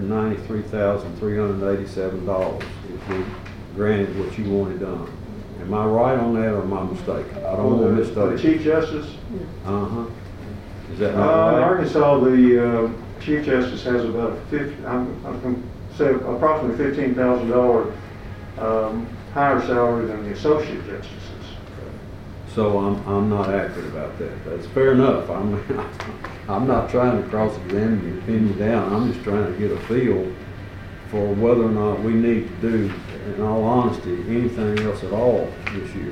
$193,387 if we granted what you wanted done. Am I right on that or am I mistaken? I don't want to For the mistake. Chief Justice, Uh-huh. Is that in not right? Arkansas, the Chief Justice has about I'm going to say approximately $15,000 higher salary than the Associate Justices. So I'm not accurate about that. That's fair enough. I'm not trying to cross-examine you, pin you down. I'm just trying to get a feel for whether or not we need to do, in all honesty, anything else at all this year.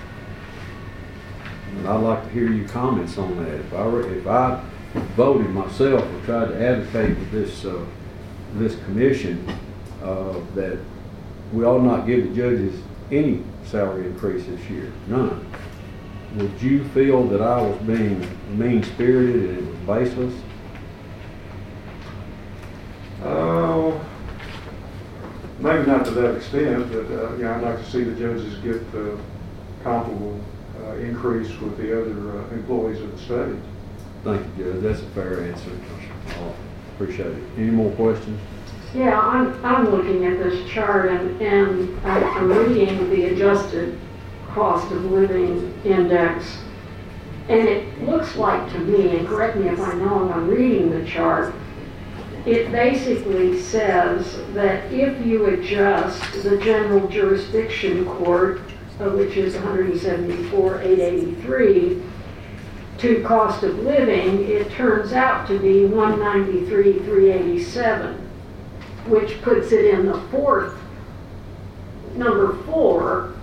And I'd like to hear your comments on that. If I voted myself or tried to advocate with this commission that we ought not give the judges any salary increase this year, none, would you feel that I was being mean-spirited and it was baseless? Maybe not to that extent, but I'd like to see the judges get the comparable increase with the other employees of the state. Thank you, Judge. That's a fair answer. Appreciate it. Any more questions? Yeah, I'm looking at this chart and I'm reading the adjusted cost of living index. And it looks like to me, and correct me if I'm wrong, I'm reading the chart, it basically says that if you adjust the general jurisdiction court, which is 174,883, to cost of living, it turns out to be 193,387, which puts it in the number 4,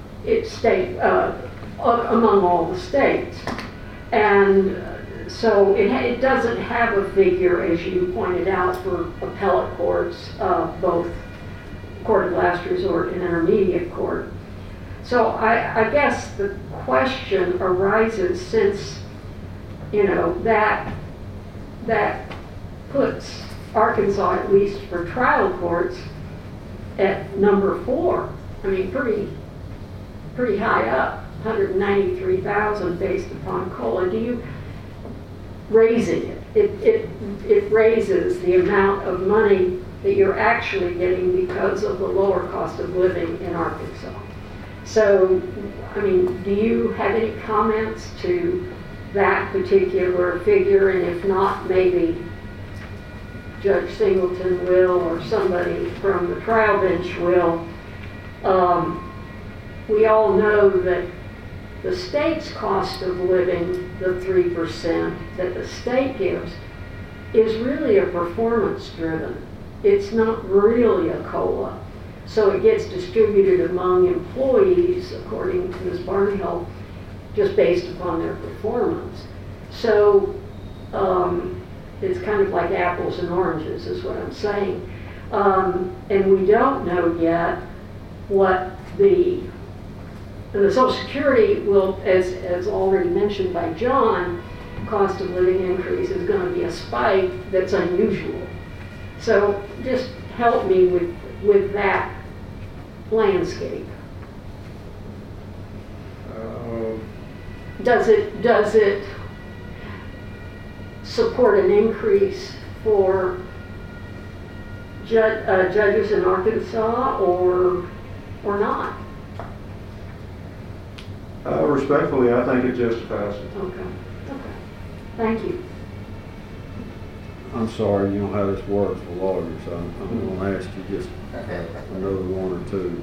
among all the states. And so it doesn't have a figure, as you pointed out, for appellate courts, both court of last resort and intermediate court. So I guess the question arises, since that puts Arkansas, at least for trial courts, at number 4. I mean, pretty high up, 193,000 based upon COLA. Do you raising it? It raises the amount of money that you're actually getting because of the lower cost of living in Arkansas. So, I mean, do you have any comments to that particular figure? And if not, maybe Judge Singleton will, or somebody from the trial bench will. We all know that the state's cost of living, the 3% that the state gives, is really a performance driven. It's not really a COLA. So it gets distributed among employees, according to Ms. Barnhill, just based upon their performance. So it's kind of like apples and oranges is what I'm saying. And we don't know yet what the Social Security will, as already mentioned by John, cost of living increase is going to be a spike that's unusual. So just help me with that landscape? Um, Does it support an increase for judges in Arkansas or not? Respectfully, I think it justifies it. Okay. Thank you. I'm sorry, you know how this works for lawyers. I'm gonna ask you just another one or two.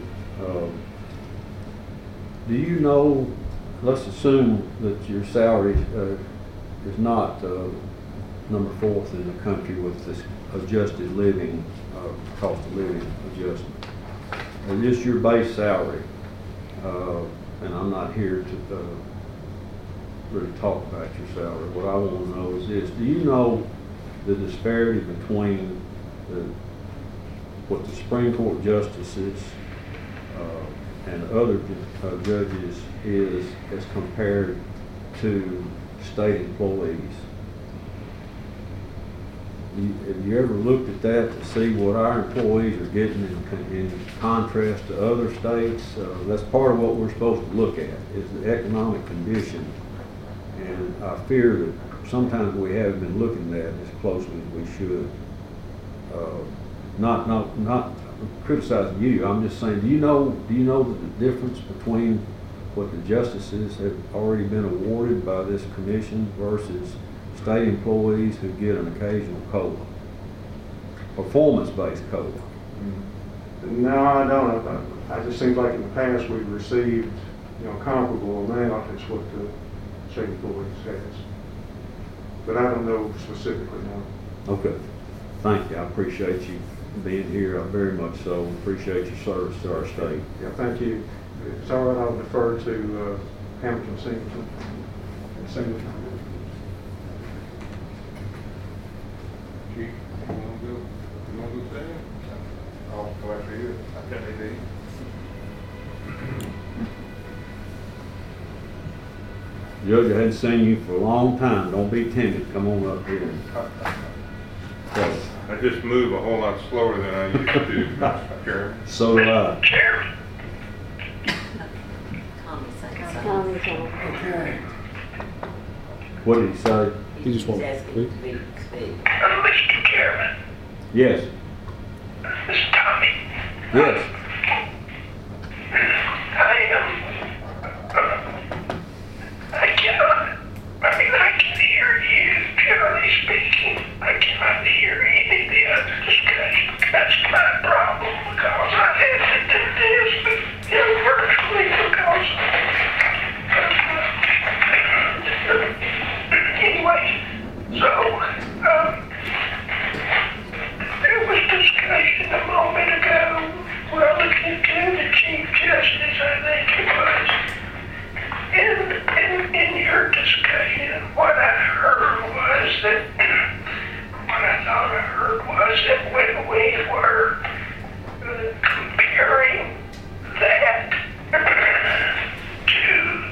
Do you know, let's assume that your salary is not number 4th in the country with this adjusted living, cost of living adjustment. And just your base salary, and I'm not here to really talk about your salary. What I want to know is this: do you know the disparity between what the Supreme Court justices and other judges is as compared to state employees? Have you ever looked at that to see what our employees are getting in contrast to other states? That's part of what we're supposed to look at, is the economic condition. And I fear that sometimes we haven't been looking at it as closely as we should. Not criticizing you, I'm just saying, do you know the difference between what the justices have already been awarded by this commission versus state employees who get an occasional COLA, performance-based COLA? No, I don't. I just seems like in the past we've received, comparable amount as what the state employees has. But I don't know specifically now. Okay, thank you. I appreciate you being here. I very much so appreciate your service to our state. Yeah, thank you. If it's all right, I'll defer to Hamilton Singleton. Chief, you want to go second? I'll go after you. Okay, Judge, I hadn't seen you for a long time. Don't be timid. Come on up here. I just move a whole lot slower than I used to, Mr. Chairman. So do I. Chairman, Tommy's on. Okay. What did he say? He just wants to speak. Mr. Chairman, Yes. this is Tommy. Yes. I can hear you, generally speaking. I cannot hear any of the other discussion. That's my problem, because I had to do this virtually because anyway, so there was discussion a moment ago relative to the Chief Justice, I think it was. In your discussion, what I thought I heard was that when we were comparing that to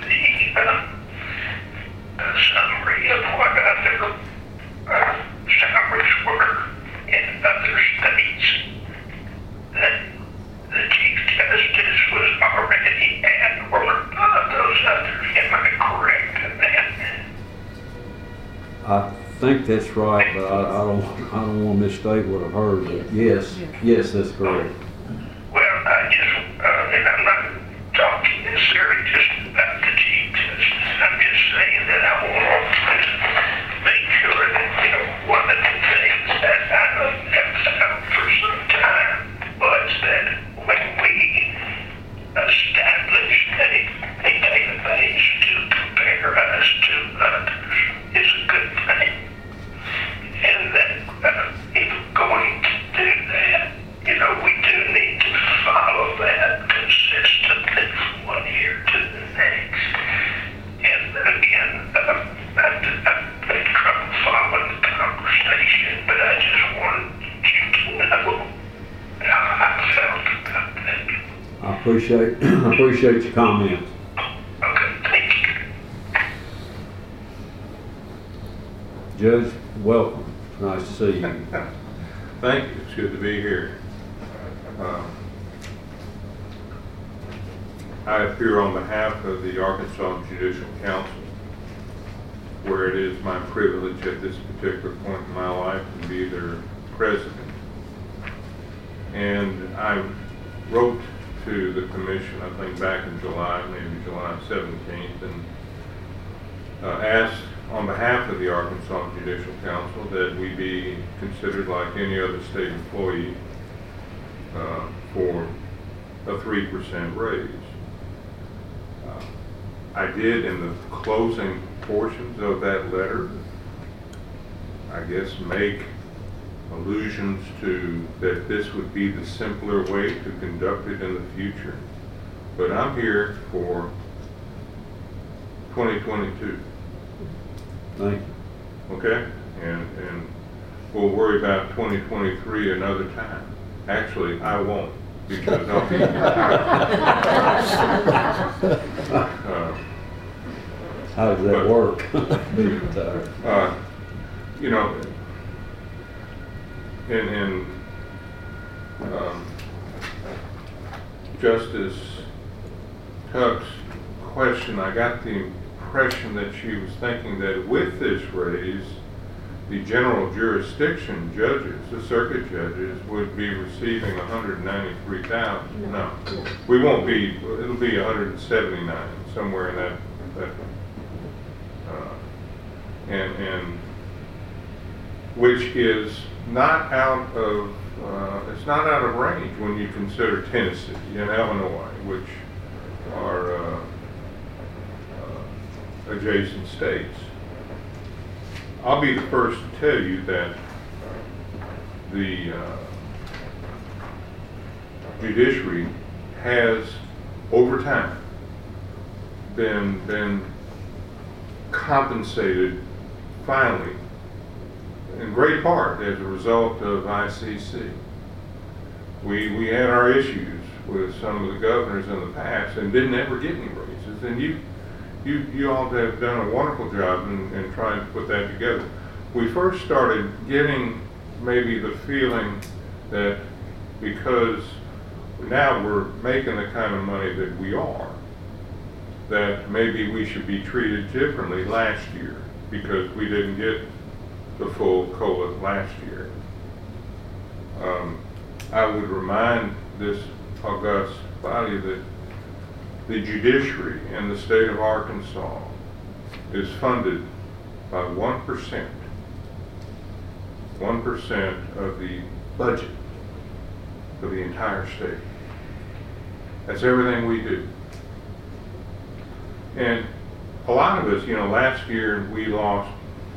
the summary of what other salaries were in other states, that the Chief Justice was already at or above those others. Am I correct in that? I think that's right, but I don't want to misstate what I've heard. But yes, that's correct. Well, I just, and I'm not talking necessarily just about the Chief Justice. I'm just saying that I want to make sure that, one of the things that I have found for some time was that when we established a database to compare us to others is a good thing. And that if we're going to do that, we do need to follow that consistently from one year to the next. And again, I've had trouble following the conversation, but I just wanted you to know how I felt about that. I appreciate your comments. Okay, thank you. Judge, welcome. Nice to see you. Thank you. It's good to be here. I appear on behalf of the Arkansas Judicial Council, where it is my privilege at this particular point in my life to be their president. And I wrote to the commission, I think back in July, maybe July 17th, and asked on behalf of the Arkansas Judicial Council that we be considered like any other state employee for a 3% raise. I did, in the closing portions of that letter, I guess make allusions to that this would be the simpler way to conduct it in the future. But I'm here for 2022. Thank you. Okay? And we'll worry about 2023 another time. Actually, I won't, because I'll be How does that work? Being retired. you know, in Justice Tuck's question, I got the impression that she was thinking that with this raise, the general jurisdiction judges, the circuit judges, would be receiving $193,000. No, we won't be. It'll be $179, somewhere in that. And which is not out of it's not out of range when you consider Tennessee and Illinois, which are adjacent states. I'll be the first to tell you that the judiciary has, over time, been compensated finally, in great part, as a result of ICC. We had our issues with some of the governors in the past and didn't ever get any raises. And you all have done a wonderful job in trying to put that together. We first started getting maybe the feeling that because now we're making the kind of money that we are, that maybe we should be treated differently last year because we didn't get the full COLA last year. I would remind this august body that the judiciary in the state of Arkansas is funded by 1% of the budget for the entire state. That's everything we do. And a lot of us, you know, last year we lost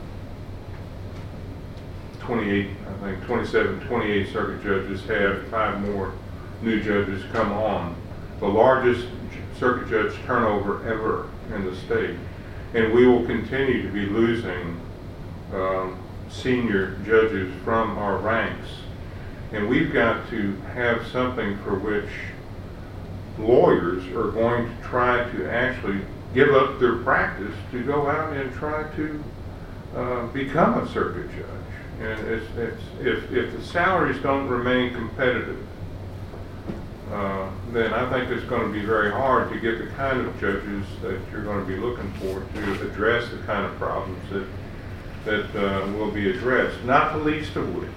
28, I think 27, 28 circuit judges, had 5 more new judges come on. The largest circuit judge turnover ever in the state. And we will continue to be losing senior judges from our ranks. And we've got to have something for which lawyers are going to try to actually give up their practice to go out and try to become a circuit judge. And if the salaries don't remain competitive, then I think it's going to be very hard to get the kind of judges that you're going to be looking for to address the kind of problems that will be addressed. Not the least of which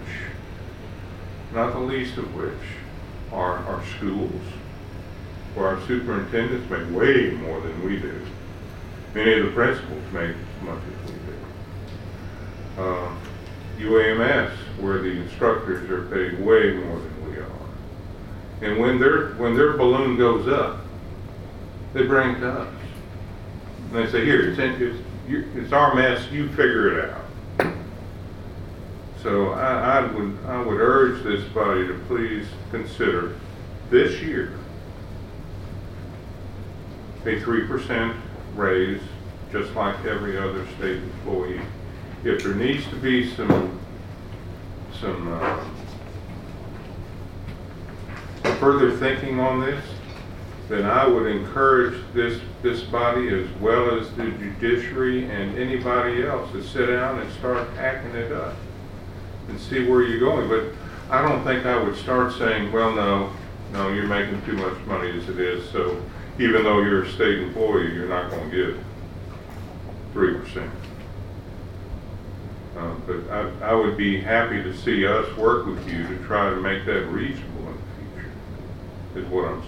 are our schools, where our superintendents make way more than we do. Many of the principals make as much as we do. UAMS, where the instructors are paid way more than we are. And when their balloon goes up, they bring it to us. And they say, here, it's our mess, you figure it out. So I would urge this body to please consider this year a 3% raise, just like every other state employee. If there needs to be some further thinking on this, then I would encourage this body, as well as the judiciary and anybody else, to sit down and start hacking it up and see where you're going. But I don't think I would start saying, well, no, no, you're making too much money as it is, so even though you're a state employee, you're not gonna get 3%. But I would be happy to see us work with you to try to make that reasonable in the future, is what I'm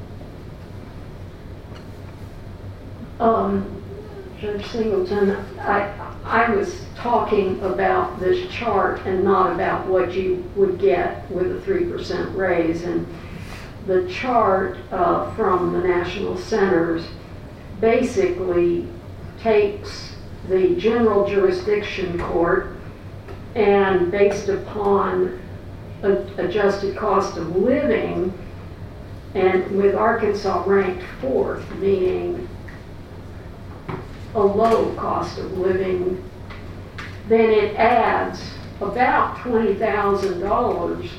saying. Judge Singleton, I was talking about this chart and not about what you would get with a 3% raise. And the chart from the National Centers basically takes the general jurisdiction court and based upon adjusted cost of living, and with Arkansas ranked 4th, meaning a low cost of living, then it adds about $20,000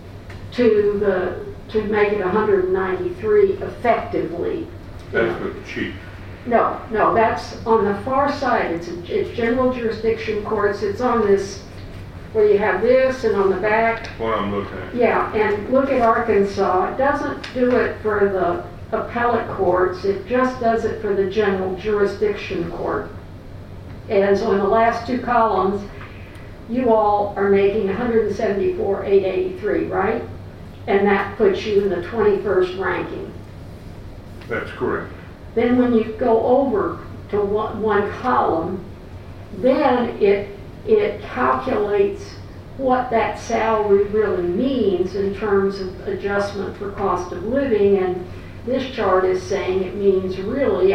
to make it 193 effectively. That's with the chief. No, that's on the far side. It's general jurisdiction courts. It's on this, where you have this and on the back. What I'm looking at. Yeah, and look at Arkansas. It doesn't do it for the appellate courts. It just does it for the general jurisdiction court. And so in the last 2 columns, you all are making 174,883, right? And that puts you in the 21st ranking. That's correct. Then when you go over to one column, then it calculates what that salary really means in terms of adjustment for cost of living, and this chart is saying it means really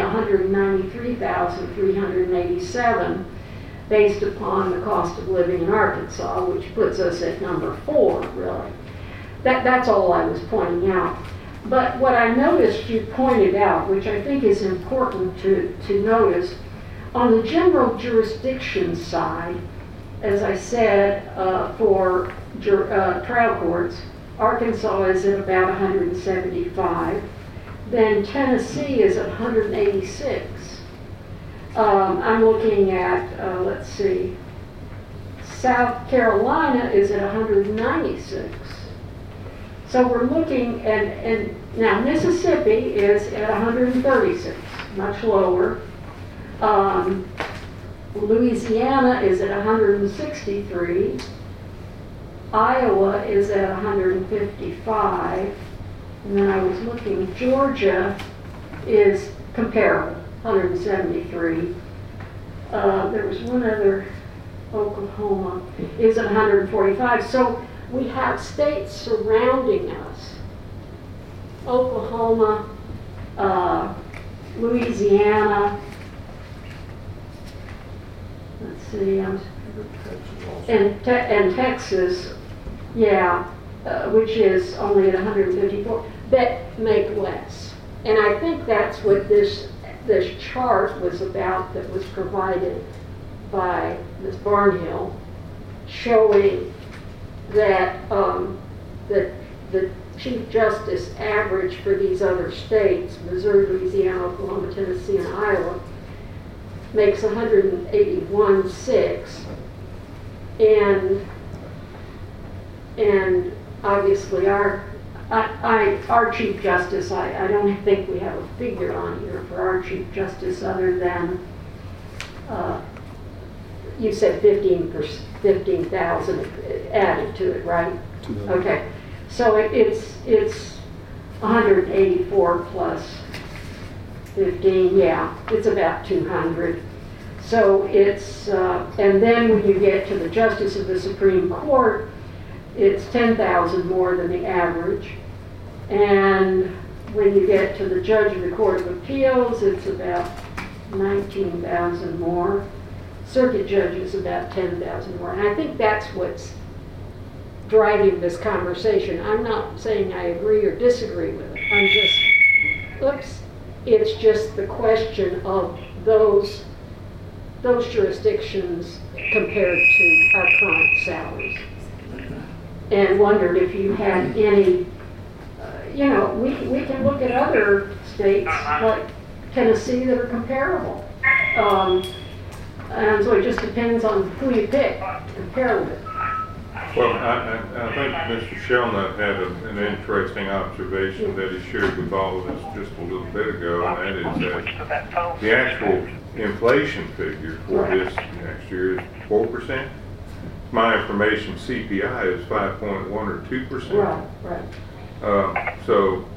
193,387 based upon the cost of living in Arkansas, which puts us at number 4, really. That's all I was pointing out. But what I noticed you pointed out, which I think is important to notice, on the general jurisdiction side, as I said, for trial courts, Arkansas is at about 175. Then Tennessee is at 186. I'm looking at, let's see, South Carolina is at 196. So we're looking, and now Mississippi is at 136, much lower. Louisiana is at 163. Iowa is at 155. And then I was looking, Georgia is comparable, 173. There was one other, Oklahoma is at 145. So we have states surrounding us, Oklahoma, Louisiana, let's see, and Texas, yeah, which is only at 154, that make less. And I think that's what this chart was about that was provided by Ms. Barnhill, showing that the Chief Justice average for these other states, Missouri, Louisiana, Oklahoma, Tennessee, and Iowa, makes 181.6, and obviously our Chief Justice, I don't think we have a figure on here for our Chief Justice other than you said 15,000 added to it, right? Okay, so it's 184 plus 15, yeah, it's about 200. So it's, and then when you get to the Justice of the Supreme Court, it's 10,000 more than the average. And when you get to the Judge of the Court of Appeals, it's about 19,000 more. Circuit judges about 10,000 more. And I think that's what's driving this conversation. I'm not saying I agree or disagree with it. I'm just, it's just the question of those jurisdictions compared to our current salaries. And wondered if you had any, we can look at other states like Tennessee that are comparable. And so it just depends on who you pick to compare with. Well, I think Mr. Shelnut had an interesting observation that he shared with all of us just a little bit ago, and that is that the actual inflation figure for this next year is 4%. My information, CPI is 5.1 or 2%. Right. So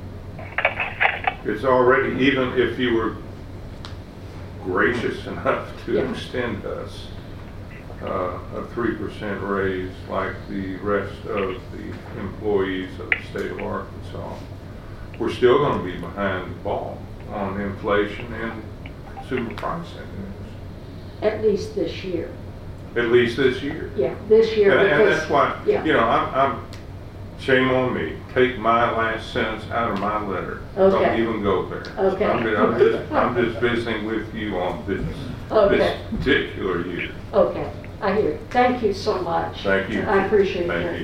it's already, even if you were gracious enough to Yeah. extend us a 3% raise like the rest of the employees of the state of Arkansas, we're still going to be behind the ball on inflation and consumer price index. At least this year. At least this year. Yeah, this year. And because- that's why, yeah. you know, I'm, shame on me. Take my last sentence out of my letter. Okay. Don't even go there. Okay. I'm just visiting with you on this Okay. particular year. Okay, I hear you. Thank you so much. Thank you. I appreciate Thank that. you.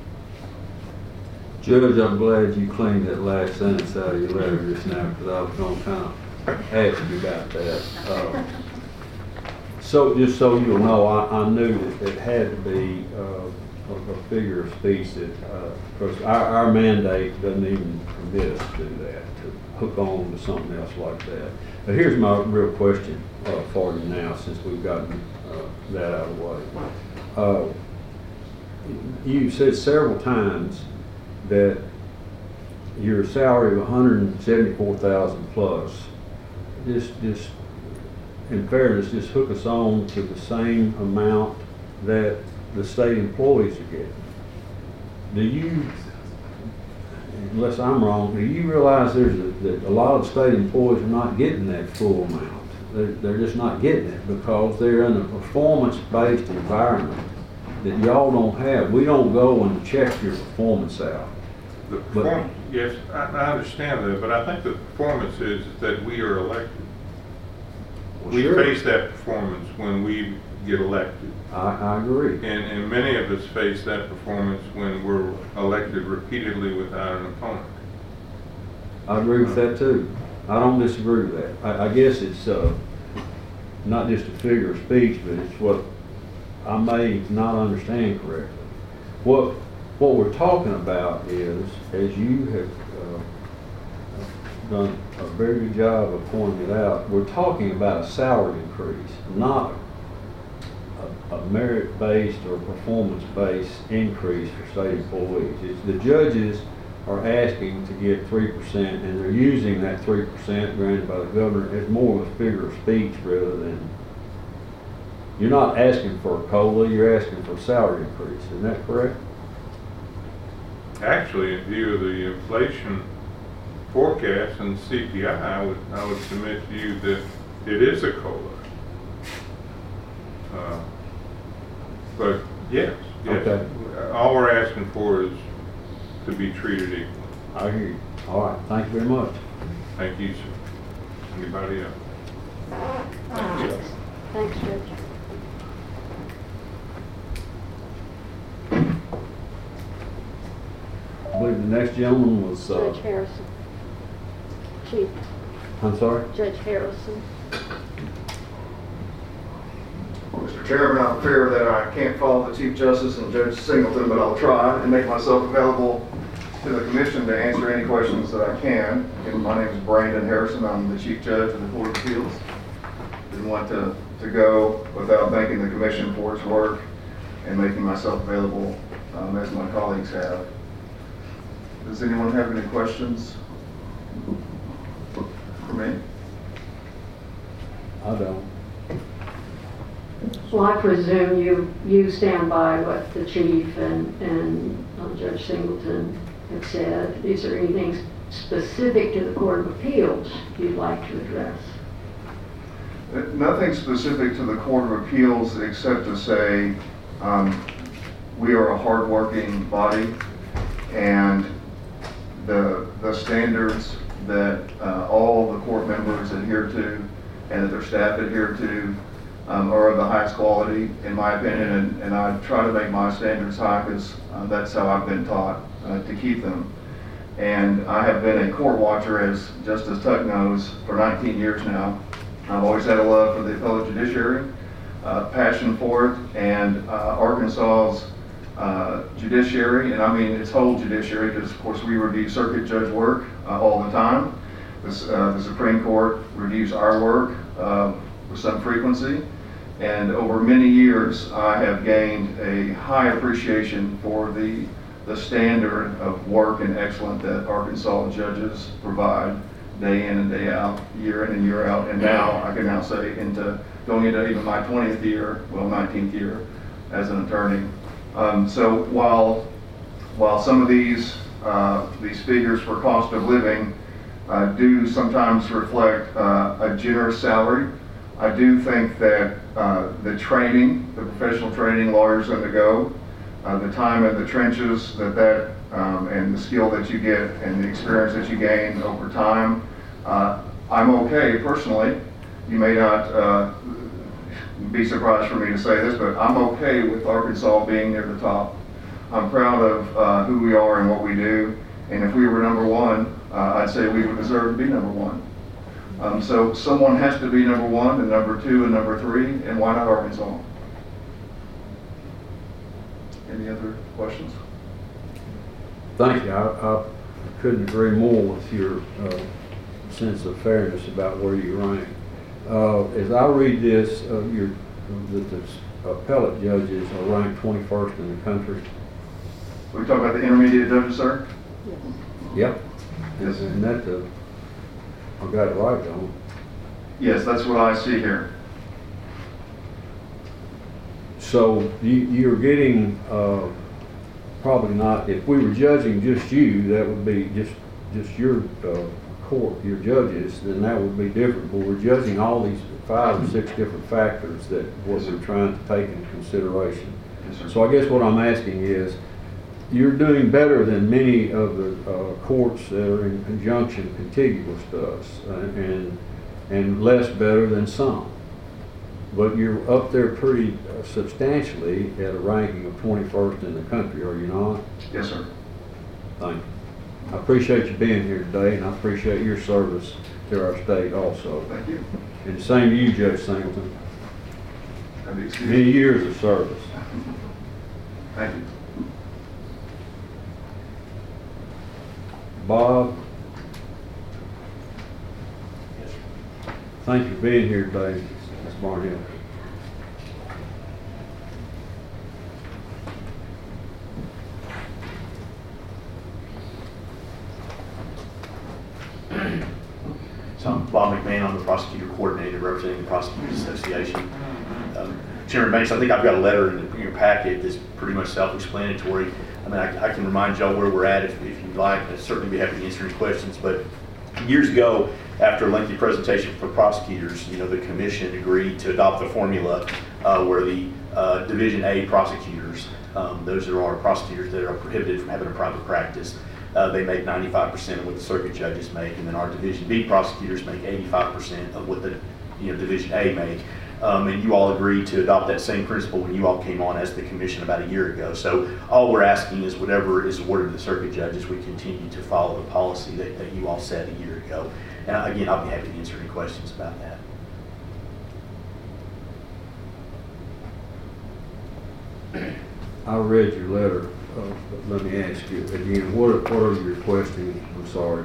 Judge, I'm glad you cleaned that last sentence out of your letter just now, because I was gonna kind of ask you about that. So, just so you'll know, I knew that it had to be a figure of speech that, because our mandate doesn't even permit us to do that, to hook on to something else like that. But here's my real question for you now, since we've gotten that out of the way. You said several times that your salary of 174,000 plus, just in fairness, just hook us on to the same amount that the state employees are getting. Do you, unless I'm wrong, do you realize that a lot of state employees are not getting that full amount? They're just not getting it because they're in a performance-based environment that y'all don't have. We don't go and check your performance out. The performance, yes, I understand that, but I think the performance is that we are elected. Well, We sure. face that performance when we get elected. I agree. And many of us face that performance when we're elected repeatedly without an opponent. I agree with that too. I don't disagree with that. I guess it's not just a figure of speech, but it's what I may not understand correctly. What we're talking about is, as you have done a very good job of pointing it out, we're talking about a salary increase, not a merit-based or performance-based increase for state employees. It's the judges are asking to get 3%, and they're using that 3% granted by the governor as more of a figure of speech rather than, you're not asking for a COLA, you're asking for a salary increase. Isn't that correct? Actually, in view of the inflation forecast and CPI, I would submit to you that it is a COLA. But yes, Okay. all we're asking for is to be treated equally. I hear you. All right, thank you very much. Thank you, sir. Anybody else? Thanks, Judge. I believe the next gentleman was, Judge Harrison. Chief I'm sorry? Judge Harrison. Mr. Chairman, I'm fear that I can't follow the Chief Justice and Judge Singleton, but I'll try and make myself available to the Commission to answer any questions that I can. Again, my name is Brandon Harrison. I'm the Chief Judge of the Court of Appeals. Didn't want to go without thanking the Commission for its work and making myself available as my colleagues have. Does anyone have any questions for me? I don't. Well, I presume you stand by what the chief and Judge Singleton have said. Is there anything specific to the Court of Appeals you'd like to address? Nothing specific to the Court of Appeals except to say we are a hardworking body, and the standards that all the court members adhere to and that their staff adhere to are of the highest quality, in my opinion, and I try to make my standards high because that's how I've been taught to keep them. And I have been a court watcher, as Justice Tuck knows, for 19 years now. I've always had a love for the appellate judiciary, passion for it, and Arkansas's judiciary, and I mean its whole judiciary, because of course we review circuit judge work all the time. The Supreme Court reviews our work with some frequency, and over many years I have gained a high appreciation for the standard of work and excellence that Arkansas judges provide day in and day out, year in and year out, and now I can now say going into even my 20th year, well 19th year as an attorney. So while some of these figures for cost of living do sometimes reflect a generous salary, I do think that the training, the professional training lawyers undergo, the time in the trenches and the skill that you get and the experience that you gain over time, I'm okay personally. You may not be surprised for me to say this, but I'm okay with Arkansas being near the top. I'm proud of who we are and what we do, and if we were number one, I'd say we would deserve to be number one. So someone has to be number one and number two and number three, and why not Arkansas? Any other questions? Thank you. I couldn't agree more with your sense of fairness about where you rank. As I read this, the appellate judges are ranked 21st in the country. We talk about the intermediate judges, sir? Yep. Yes. And that, I got it right, don't Yes, that's what I see here. So you're getting, probably not, if we were judging just you, that would be just your court, your judges, then that would be different. But we're judging all these 5 or 6 different factors that what we're trying to take into consideration. Yes, sir. So I guess what I'm asking is, you're doing better than many of the courts that are in conjunction contiguous to us, and less better than some. But you're up there pretty substantially at a ranking of 21st in the country, are you not? Yes, sir. Thank you. I appreciate you being here today, and I appreciate your service to our state also. Thank you. And the same to you, Judge Singleton. Excuse Many me. years of service. Thank you. Bob? Thank you for being here today, Ms. Barnhill. So I'm Bob McMahon, I'm the prosecutor coordinator representing the Prosecutors Association. Chairman Banks, I think I've got a letter in your packet that's pretty much self-explanatory. I mean, I can remind y'all where we're at if you'd like. I'd certainly be happy to answer any questions. But years ago, after a lengthy presentation for prosecutors, the commission agreed to adopt the formula where the Division A prosecutors, those are our prosecutors that are prohibited from having a private practice, they make 95% of what the circuit judges make, and then our Division B prosecutors make 85% of what the Division A make. And you all agreed to adopt that same principle when you all came on as the commission about a year ago. So all we're asking is whatever is awarded to the circuit judges, we continue to follow the policy that you all set a year ago. And again, I'll be happy to answer any questions about that. I read your letter. Let me ask you again, what are you requesting? I'm sorry.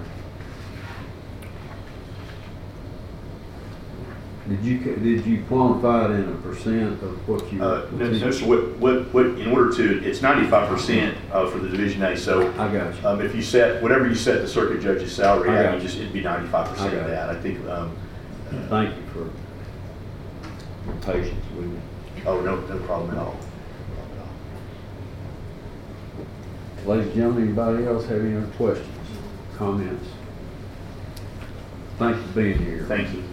Did you quantify it in a percent of what you? No, so what in order to, it's 95% for the Division A. So I got you. If you set whatever you set the circuit judge's salary at, it'd be 95% of that. I think. Thank you for your patience with me. Oh, no problem at all. Ladies and gentlemen, anybody else have any other questions, comments? Thank you for being here. Thank you.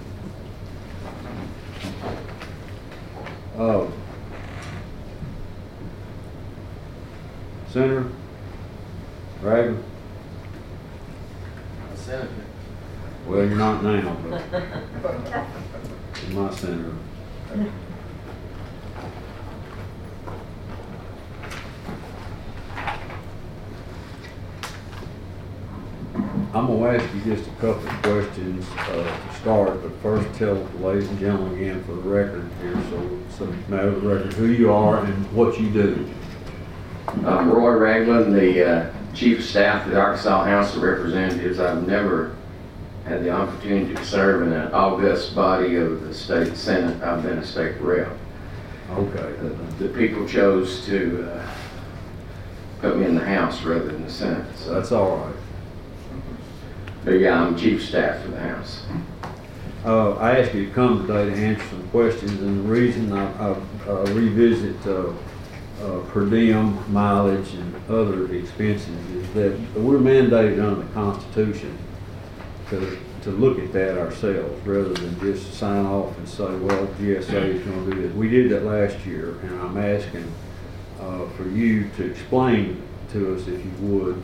Senator Ragland? Senator. Well, you're not now, but you're my senator. I'm going to ask you just a couple of questions to start, but first tell the ladies and gentlemen again for the record here, so it's a matter of the record, who you are and what you do. Roy Ragland, the Chief of Staff of the Arkansas House of Representatives. I've never had the opportunity to serve in an august body of the state Senate. I've been a state rep. Okay. The people chose to put me in the House rather than the Senate. So. That's all right. But yeah, I'm Chief of Staff for the House. I asked you to come today to answer some questions, and the reason I revisit per diem, mileage, and other expenses is that we're mandated under the Constitution to look at that ourselves rather than just sign off and say, well, GSA is going to do this. We did that last year, and I'm asking for you to explain to us, if you would,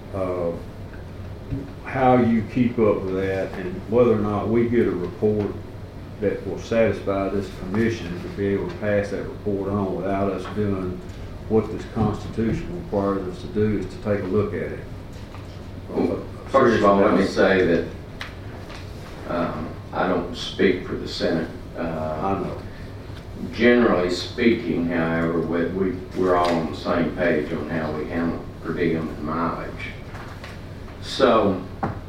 how you keep up with that and whether or not we get a report that will satisfy this commission to be able to pass that report on without us doing what this Constitution requires us to do, is to take a look at it. First of all, let me say that I don't speak for the Senate. I know. Generally speaking, however, we're all on the same page on how we handle per diem and mileage. So,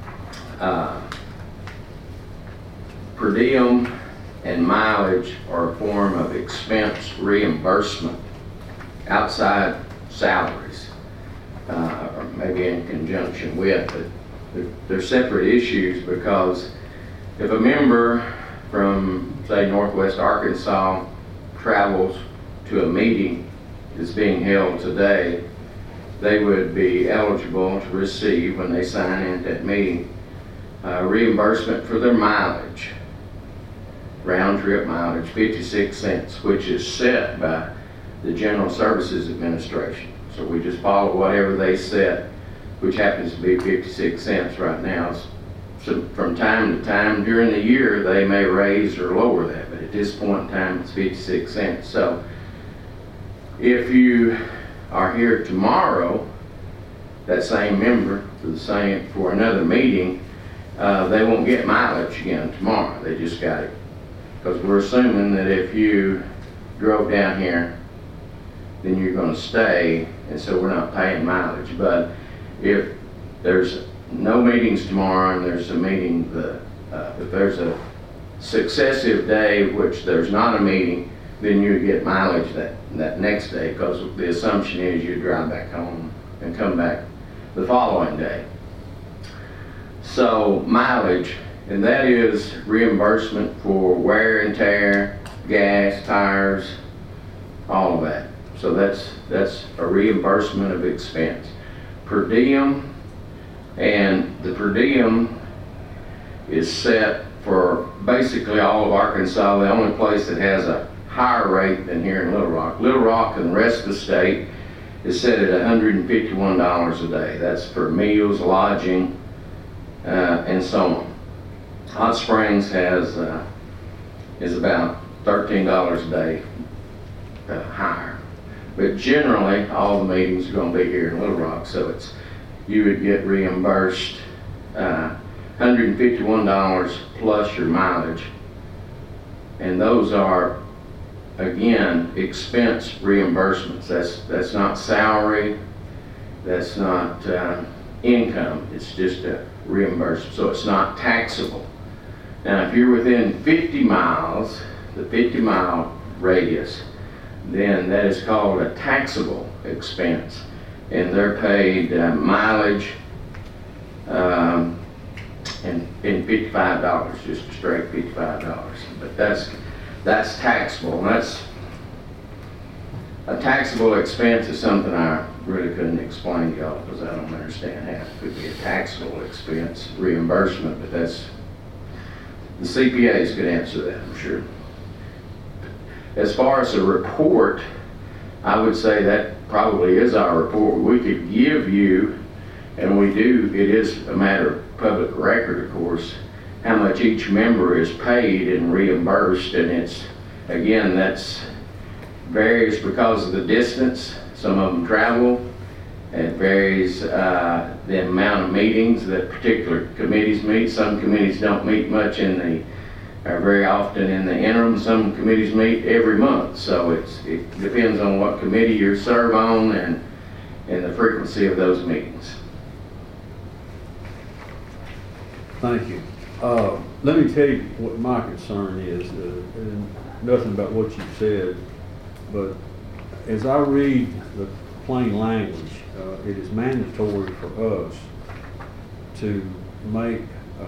per diem and mileage are a form of expense reimbursement outside salaries, or maybe in conjunction with, but they're separate issues, because if a member from, say, Northwest Arkansas travels to a meeting that's being held today, they would be eligible to receive, when they sign in at that meeting, reimbursement for their mileage, round trip mileage, 56 cents, which is set by the General Services Administration. So we just follow whatever they set, which happens to be 56 cents right now. So from time to time during the year, they may raise or lower that, but at this point in time, it's 56 cents. So if you are here tomorrow, that same member for another meeting, they won't get mileage again tomorrow. They just got it. Because we're assuming that if you drove down here, then you're going to stay, and so we're not paying mileage. But if there's no meetings tomorrow and there's a meeting, if there's a successive day which there's not a meeting, then you get mileage that next day, because the assumption is you drive back home and come back the following day. So mileage, and that is reimbursement for wear and tear, gas, tires, all of that. So that's a reimbursement of expense. Per diem, and the per diem is set for basically all of Arkansas. The only place that has a higher rate than here in Little Rock. Little Rock and the rest of the state is set at $151 a day. That's for meals, lodging, and so on. Hot Springs is about $13 a day higher. But generally, all the meetings are going to be here in Little Rock, so you would get reimbursed $151 plus your mileage, and those are, again, expense reimbursements. That's not salary, that's not income, it's just a reimbursement, so it's not taxable. Now if you're within 50 miles, the 50-mile radius, then that is called a taxable expense, and they're paid mileage and $55, just a straight $55. But that's taxable. And that's a taxable expense is something I really couldn't explain to y'all, because I don't understand how it could be a taxable expense reimbursement, but that's, the CPAs could answer that, I'm sure. As far as a report, I would say that probably is our report. We could give you, and we do, it is a matter of public record, of course, how much each member is paid and reimbursed, and it's, again, that's varies because of the distance. Some of them travel. It varies the amount of meetings that particular committees meet. Some committees don't meet much very often in the interim. Some committees meet every month, so it depends on what committee you serve on and and the frequency of those meetings. Thank you. Let me tell you what my concern is, and nothing about what you said, but as I read the plain language, it is mandatory for us to make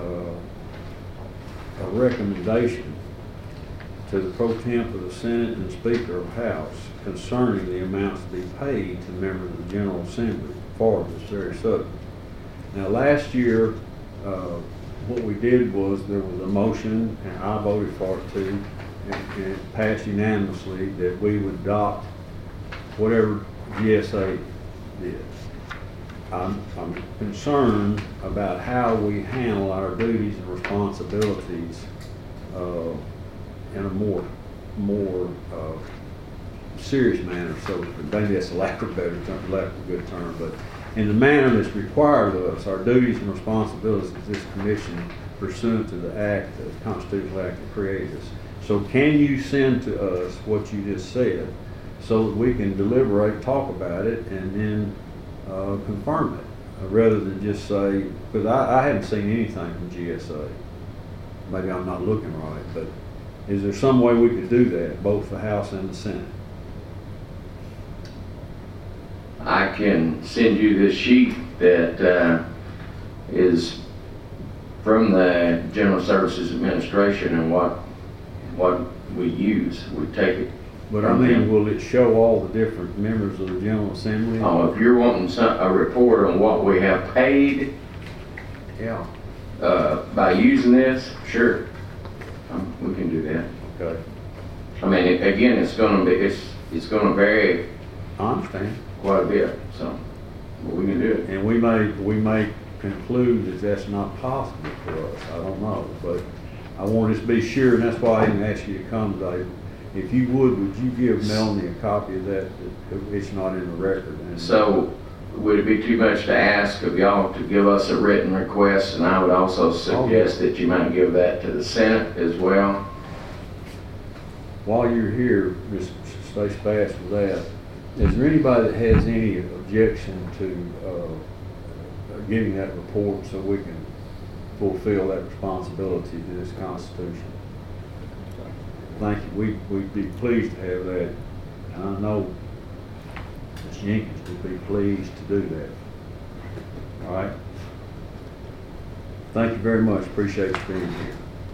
a recommendation to the pro temp of the Senate and Speaker of the House concerning the amounts to be paid to members of the General Assembly for this very subject. Now, last year, what we did was there was a motion, and I voted for it too, and it passed unanimously that we would adopt whatever GSA did. I'm concerned about how we handle our duties and responsibilities in a more serious manner. So maybe that's a lack of a better term, lack of a good term, but in the manner that's required of us, our duties and responsibilities of this commission pursuant to the act, the constitutional act that created us. So can you send to us what you just said so that we can deliberate, talk about it, and then confirm it, rather than just say, because I haven't seen anything from GSA. Maybe I'm not looking right, but is there some way we could do that, both the House and the Senate? I can send you this sheet that is from the General Services Administration and what we use. We take it. But I mean, will it show all the different members of the General Assembly? Oh, if you're wanting a report on what we have paid, yeah, by using this, sure, we can do that. Okay. I mean, again, it's going to vary. I understand. Quite a bit, so but we can do it. And we may conclude that that's not possible for us. I don't know, but I wanted to be sure, and that's why I didn't ask you to come today. If you would you give Melanie a copy of that it's not in the record? And so, would it be too much to ask of y'all to give us a written request? And I would also suggest that you might give that to the Senate as well. While you're here, just stay fast with that. Is there anybody that has any objection to getting that report so we can fulfill that responsibility to this Constitution? Thank you. We'd be pleased to have that. And I know Ms. Jenkins would be pleased to do that. All right? Thank you very much. Appreciate you being here.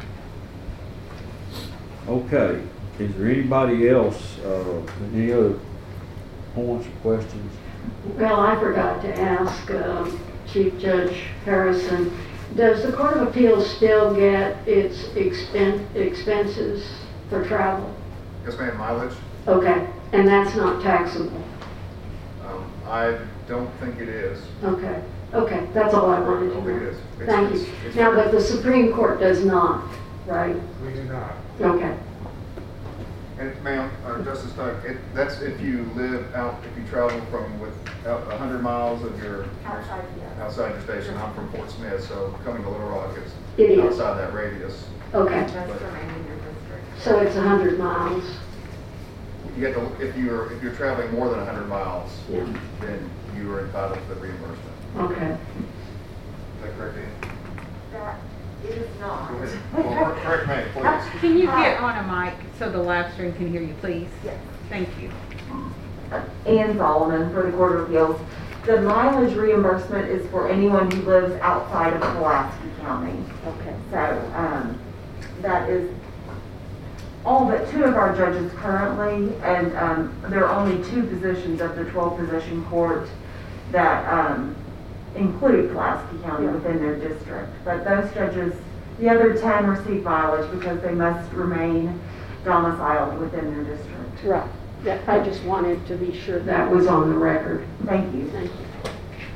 Okay. Is there anybody else, any other points or questions? Well, I forgot to ask Chief Judge Harrison, does the Court of Appeals still get its expenses for travel? Yes, ma'am, mileage? Okay, and that's not taxable? I don't think it is. Okay, okay, that's all I wanted to I don't think it is. know. Thank you. Now, but the Supreme Court does not, right? We do not. Okay. And ma'am, Justice Doug, that's if you live out, if you travel from without 100 miles of your outside your station. I'm from Fort Smith, so coming to Little Rock is outside that radius. Okay. So it's 100 miles. You get to, if you're traveling more than 100 miles, Yeah. then you are entitled to the reimbursement. Okay. Is that correct, Ann? That is not. Go ahead. Well, correct me, please. Can you get on a mic so the live stream can hear you, please? Yes. Thank you. Ann Solomon for the Court of Appeals. The mileage reimbursement is for anyone who lives outside of Pulaski County. Okay. So that is all but 2 of our judges currently, and there are only 2 positions of the 12-position court that include Pulaski County within their district. But those judges, the other 10 receive mileage because they must remain domiciled within their district. Right. Yeah, I just wanted to be sure that was on the record. Thank you. Thank you.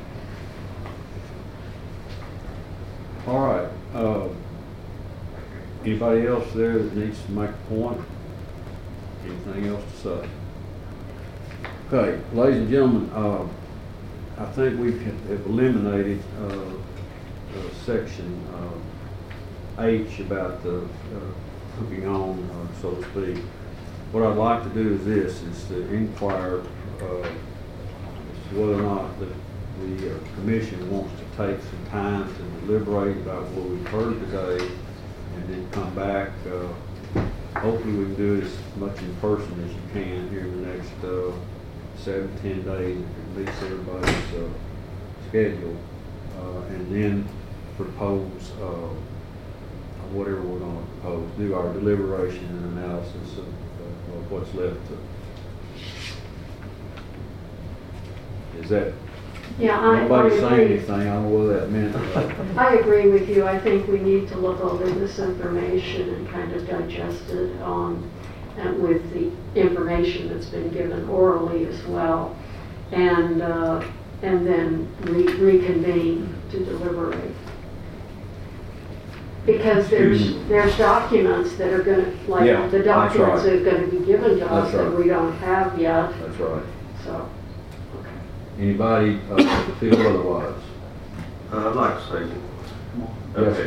All right. Anybody else there that needs to make a point? Anything else to say? Okay, ladies and gentlemen, I think we have eliminated section H about the hooking on, so to speak. What I'd like to do is this, is to inquire, whether or not the commission wants to take some time to deliberate about what we've heard today and then come back. Hopefully we can do it as much in person as you can here in the next 7 to 10 days, if it meets everybody's schedule, and then propose whatever we're going to propose, do our deliberation and analysis of what's left. Is that, Yeah, nobody I saying agree. anything, I don't know what that meant. I agree with you. I think we need to look over this information and kind of digest it and with the information that's been given orally as well, and then reconvene to deliberate. Because there's documents that are going to, like Yeah, the that's documents right. that are going to be given to us That's that right. we don't have yet. That's right. So, Anybody feel otherwise? I'd like to say, Yes. okay,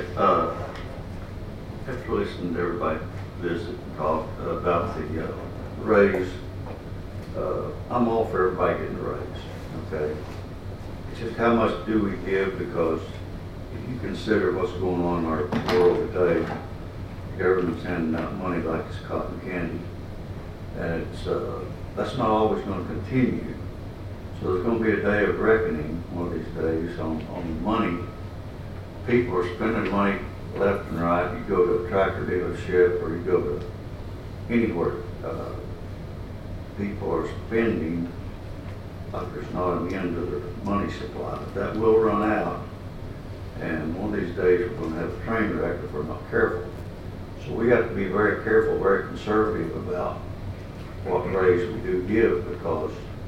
after listening to everybody visit and talk about the raise, I'm all for everybody getting a raise, okay? It's just how much do we give, because if you consider what's going on in our world today, the government's handing out money like it's cotton candy, and it's that's not always going to continue. So there's going to be a day of reckoning one of these days on money. People are spending money left and right. You go to a tractor dealership or you go to anywhere. People are spending like there's not an end to their money supply. But that will run out. And one of these days we're going to have a train wreck if we're not careful. So we have to be very careful, very conservative about what raise we do give, because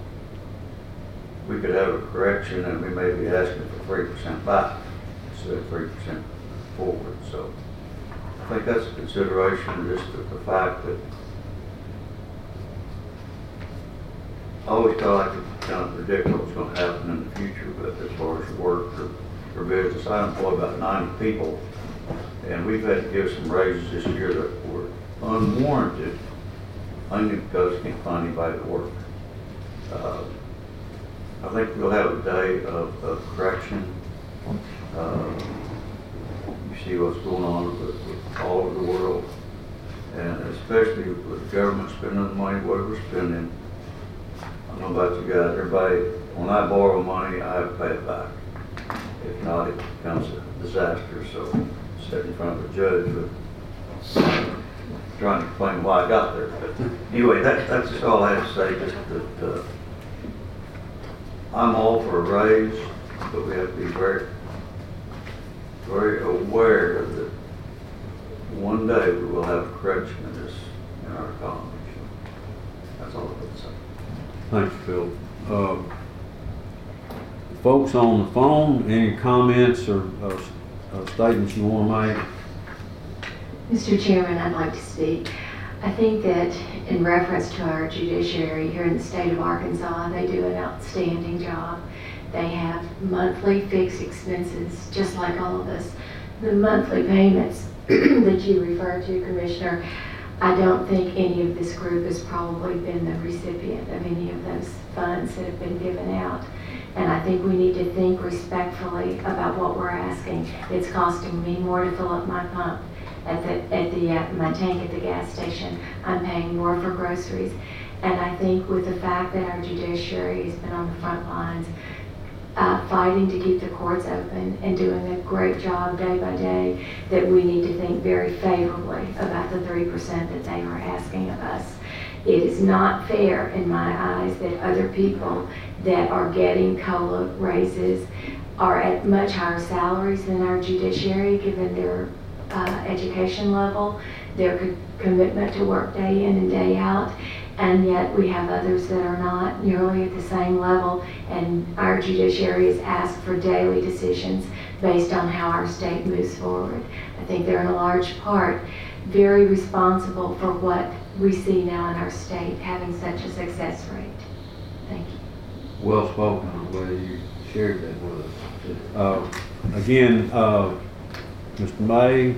we could have a correction and we may be asking for 3% back instead of 3% forward. So I think that's a consideration, just the fact that I always thought I could kind of predict what was going to happen in the future, but as far as work or business, I employ about 90 people, and we've had to give some raises this year that were unwarranted, only because we can't find anybody to work. I think we'll have a day of correction. You see what's going on with all over the world, and especially with the government spending the money, what we're spending. I don't know about you guys, everybody, when I borrow money, I have to pay it back. If not, it becomes a disaster. So sit in front of a judge with trying to explain why I got there. But anyway, that's just all I have to say, just that I'm all for a raise, but we have to be very, very aware that one day we will have a correction in our economy. So that's all I have to say. Thank you, Phil. Folks on the phone, any comments or statements you want to make? Mr. Chairman, I'd like to speak. I think that in reference to our judiciary here in the state of Arkansas, they do an outstanding job. They have monthly fixed expenses, just like all of us. The monthly payments that you refer to, Commissioner, I don't think any of this group has probably been the recipient of any of those funds that have been given out. And I think we need to think respectfully about what we're asking. It's costing me more to fill up my pump at my tank at the gas station. I'm paying more for groceries. And I think with the fact that our judiciary has been on the front lines, fighting to keep the courts open and doing a great job day by day, that we need to think very favorably about the 3% that they are asking of us. It is not fair in my eyes that other people that are getting COLA raises are at much higher salaries than our judiciary, given their education level, their commitment to work day in and day out, and yet we have others that are not nearly at the same level, and our judiciary is asked for daily decisions based on how our state moves forward. I think they're in a large part very responsible for what we see now in our state having such a success rate. Thank you. Well spoken. I'm glad you shared that with us. Again, Mr. May,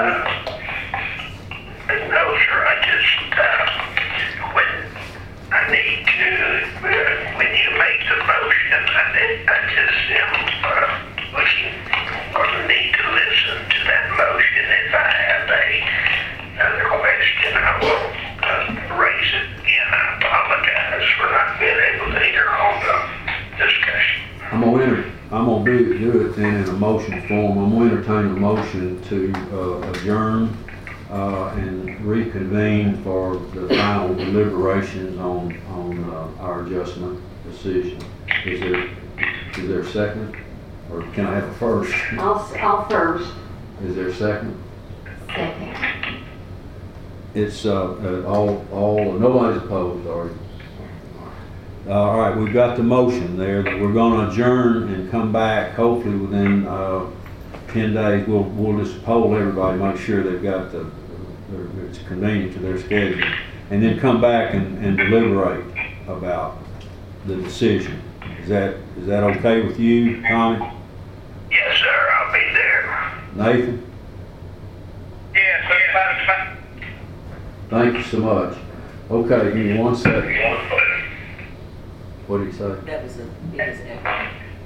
anybody? No, sir. I just, when I need to, when you make the motion, I just am looking or need to listen to that motion. If I have another question, I will raise it again. I apologize for not being able to hear all the discussion. I'm gonna do it then in a motion form. I'm gonna entertain a motion to adjourn and reconvene for the final deliberations on our adjustment decision. Is there a second? Or can I have a first? I'll first. Is there a second? Second. It's nobody's opposed, are you? All right, we've got the motion there that we're going to adjourn and come back hopefully within 10 days. We'll just poll everybody, make sure they've got it's convenient to their schedule, and then come back and deliberate about the decision. Is that okay with you, Tommy? Yes, sir. I'll be there. Nathan? Yes, that's fine. Thank you so much. Okay, give me 1 second. What did he say? That was echo.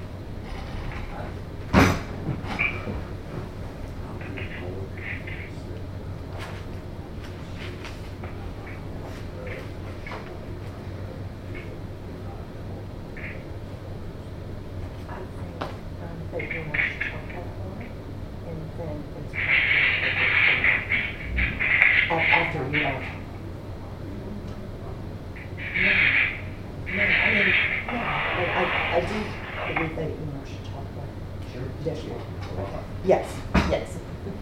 After, you know. I do believe that you should talk about it. Sure. Yes, you are. Yes.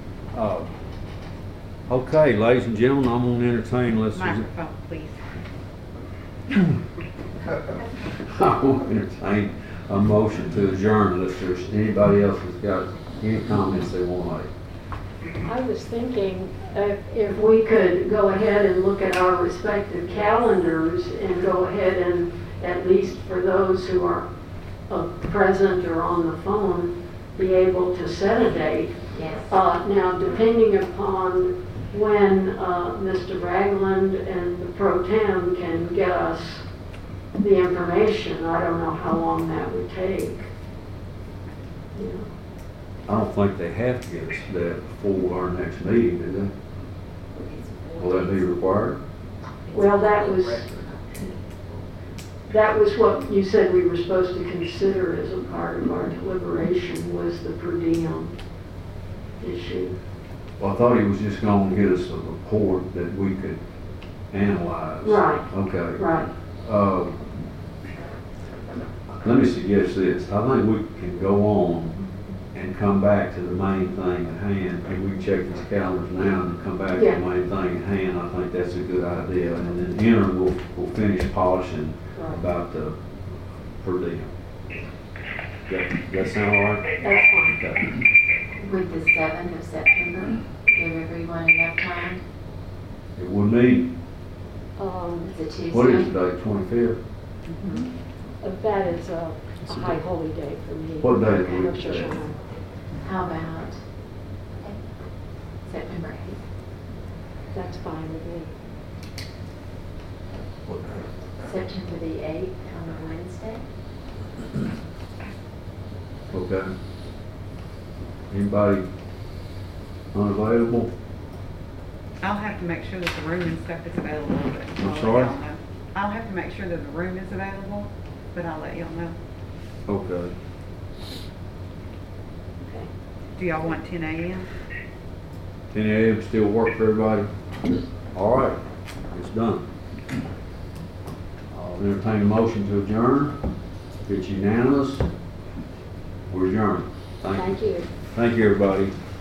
Okay, ladies and gentlemen, I'm going to entertain. Microphone, please. I will entertain a motion to adjourn unless there's anybody else that's got any comments they want to make. I was thinking if we could go ahead and look at our respective calendars and go ahead and, at least for those who are present or on the phone, be able to set a date. Yes. Now, depending upon when Mr. Ragland and the Pro Tem can get us the information, I don't know how long that would take. Yeah. I don't think they have to get us that before our next meeting, do they? Will that be required? Well, that was what you said we were supposed to consider as a part of our deliberation, was the per diem issue. Well, I thought he was just going to get us a report that we could analyze. Right. Okay. Right. Let me suggest this. I think we can go on and come back to the main thing at hand. And we can check these calendars now and come back to the main thing at hand. I think that's a good idea. And then interim, we'll finish polishing about the per diem. That sound all right? That's fine. Okay. Would the 7th of September give everyone enough time? It would meet. It's a Tuesday. What is the date? 25th? That is a high holy day for me. What day of the week is that? How about September 8th? That's fine with me. What day? September the 8th on a Wednesday? Okay. Anybody unavailable? I'll have to make sure that the room and stuff is available. But I'm I'll let sorry? y'all know. I'll have to make sure that the room is available, but I'll let y'all know. Okay. Do y'all want 10 a.m.? 10 a.m. still work for everybody? All right, it's done. I'll entertain a motion to adjourn. If it's unanimous, we're adjourned. Thank you. Thank you. Thank you, everybody.